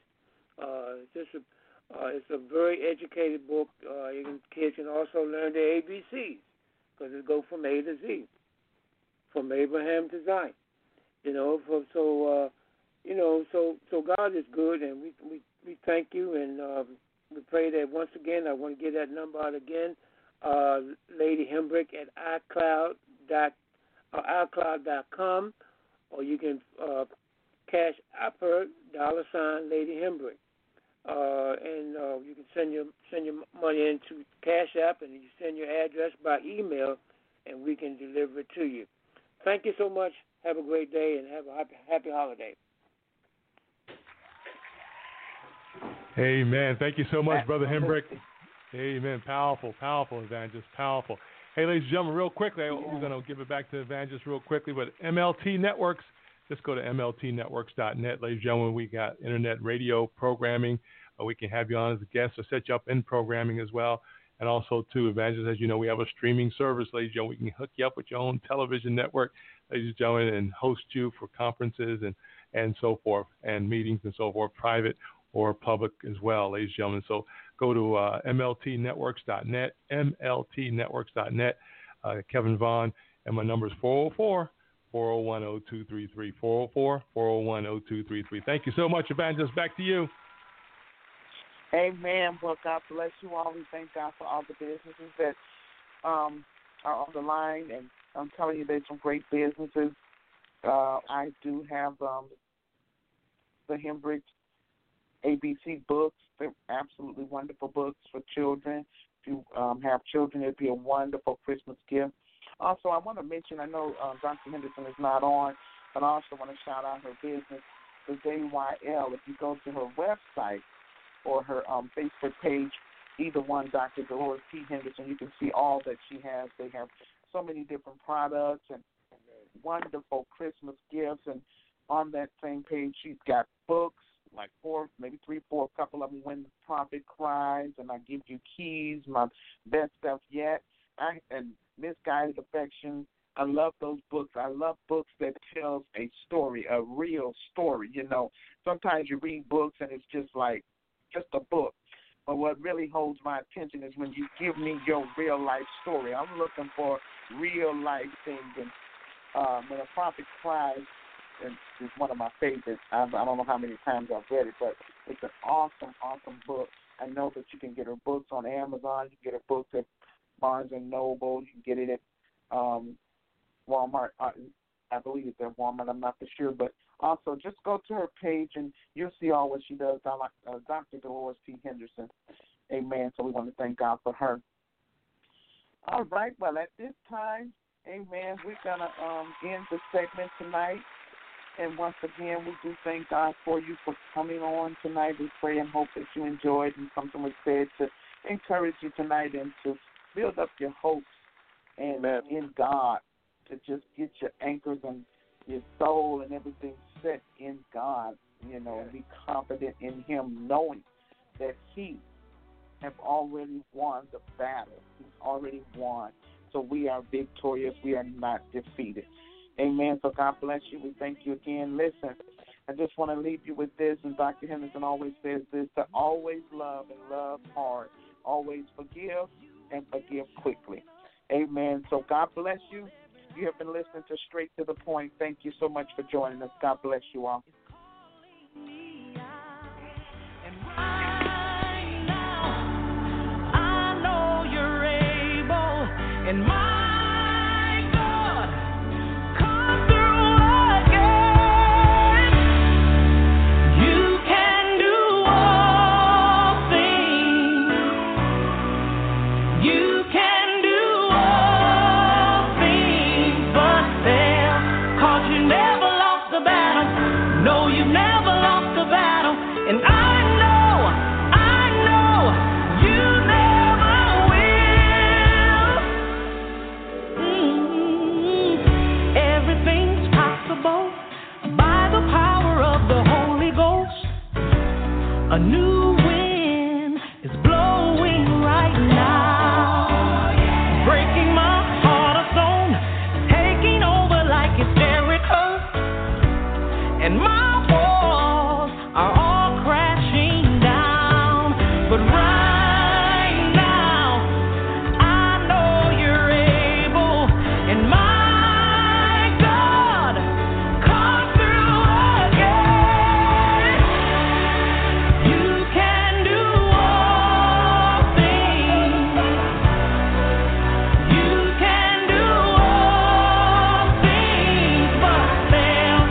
It's a very educated book. Kids can also learn the ABCs because it goes from A to Z, from Abraham to Zion. So God is good, and we thank you, and we pray that once again. I want to get that number out again. Lady Hembrick at iCloud.com, or you can cash app her $ Lady Hembrick. And you can send your money into Cash App, and you send your address by email, and we can deliver it to you. Thank you so much. Have a great day, and have a happy holiday. Amen. Thank you so much, Brother Hembrick. Amen. Powerful, powerful, Evangelist. Powerful. Hey, ladies and gentlemen, real quickly, we're going to give it back to Evangelist real quickly, but MLT Networks, just go to mltnetworks.net. Ladies and gentlemen, we got internet radio programming. We can have you on as a guest or set you up in programming as well. And also, too, Evangelist, as you know, we have a streaming service, ladies and gentlemen. We can hook you up with your own television network, ladies and gentlemen, and host you for conferences and so forth, and meetings and so forth, private or public as well, ladies and gentlemen. So go to mltnetworks.net, mltnetworks.net. Kevin Vaughn, and my number is 404-401-0233, 404-401-0233. Thank you so much, Evangelist. Back to you. Amen. Well, God bless you all. We thank God for all the businesses that are on the line, and I'm telling you, there's some great businesses. I do have the Hembrick ABC books. They're absolutely wonderful books for children. If you have children, it'd be a wonderful Christmas gift. Also, I want to mention, I know Dr. Henderson is not on, but I also want to shout out her business, the JYL. If you go to her website or her Facebook page, either one, Dr. Dolores P. Henderson, you can see all that she has. They have so many different products and wonderful Christmas gifts. And on that same page, she's got books, like 4, maybe 3, 4, a couple of them, When the Prophet Cries, and I Give You Keys, my best stuff yet, and Misguided Affection. I love those books. I love books that tell a story, a real story. You know, sometimes you read books and it's just like, just a book. But what really holds my attention is when you give me your real life story. I'm looking for real life things. And When a Prophet Cries is one of my favorites. I don't know how many times I've read it, but it's an awesome, awesome book. I know that you can get her books on Amazon. You can get her books at Barnes & Noble. You can get it at Walmart. I believe it's at Walmart. I'm not for sure, but also just go to her page and you'll see all what she does. I like Dr. Dolores P. Henderson. Amen. So we want to thank God for her. All right. Well, at this time, amen, we're going to end the segment tonight. And once again, we do thank God for you for coming on tonight. We pray and hope that you enjoyed and something was said to encourage you tonight and to build up your hopes and in God, to just get your anchors and your soul and everything set in God, you know, and be confident in Him, knowing that He have already won the battle. He's already won. So we are victorious. We are not defeated. Amen. So God bless you. We thank you again. Listen, I just want to leave you with this, and Dr. Henderson always says this, to always love and love hard. Always forgive and forgive quickly. Amen. So God bless you. You have been listening to Straight to the Point. Thank you so much for joining us. God bless you all. I know you're able, and my a new wind is blowing right now, breaking my heart of stone, taking over like it's Jericho, and my walls are all crashing down. But right now, I know you're able, and my God, come through again. You can do all things. You can do all things but fail.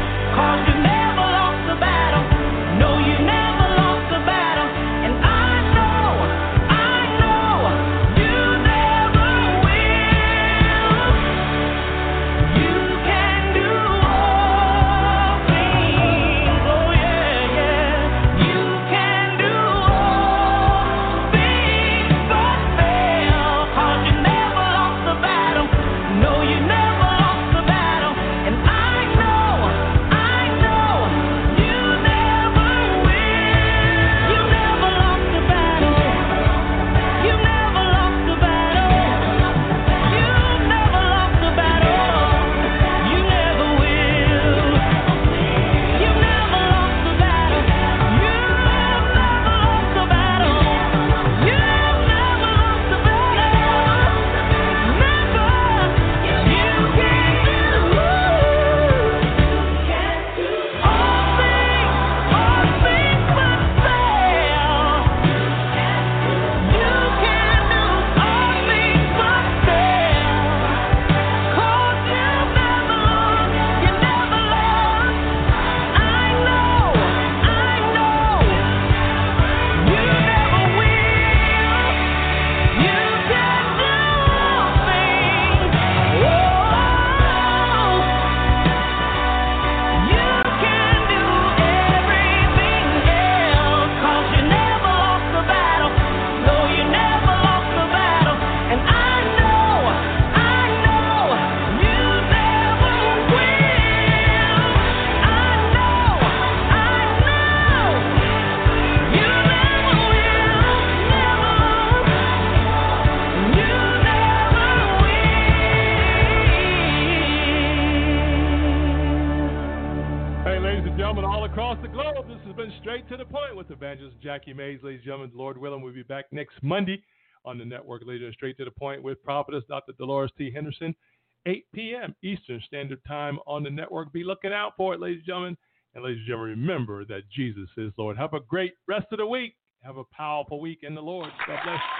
and gentlemen, all across the globe, this has been Straight to the Point with Evangelist Jackie Mays. Ladies and gentlemen, Lord willing, we'll be back next Monday on the network later, Straight to the Point with Prophetess Dr. Dolores T. Henderson, 8 p.m. Eastern Standard Time on the network. Be looking out for it, ladies and gentlemen. And ladies and gentlemen, remember that Jesus is Lord. Have a great rest of the week. Have a powerful week in the Lord. God bless.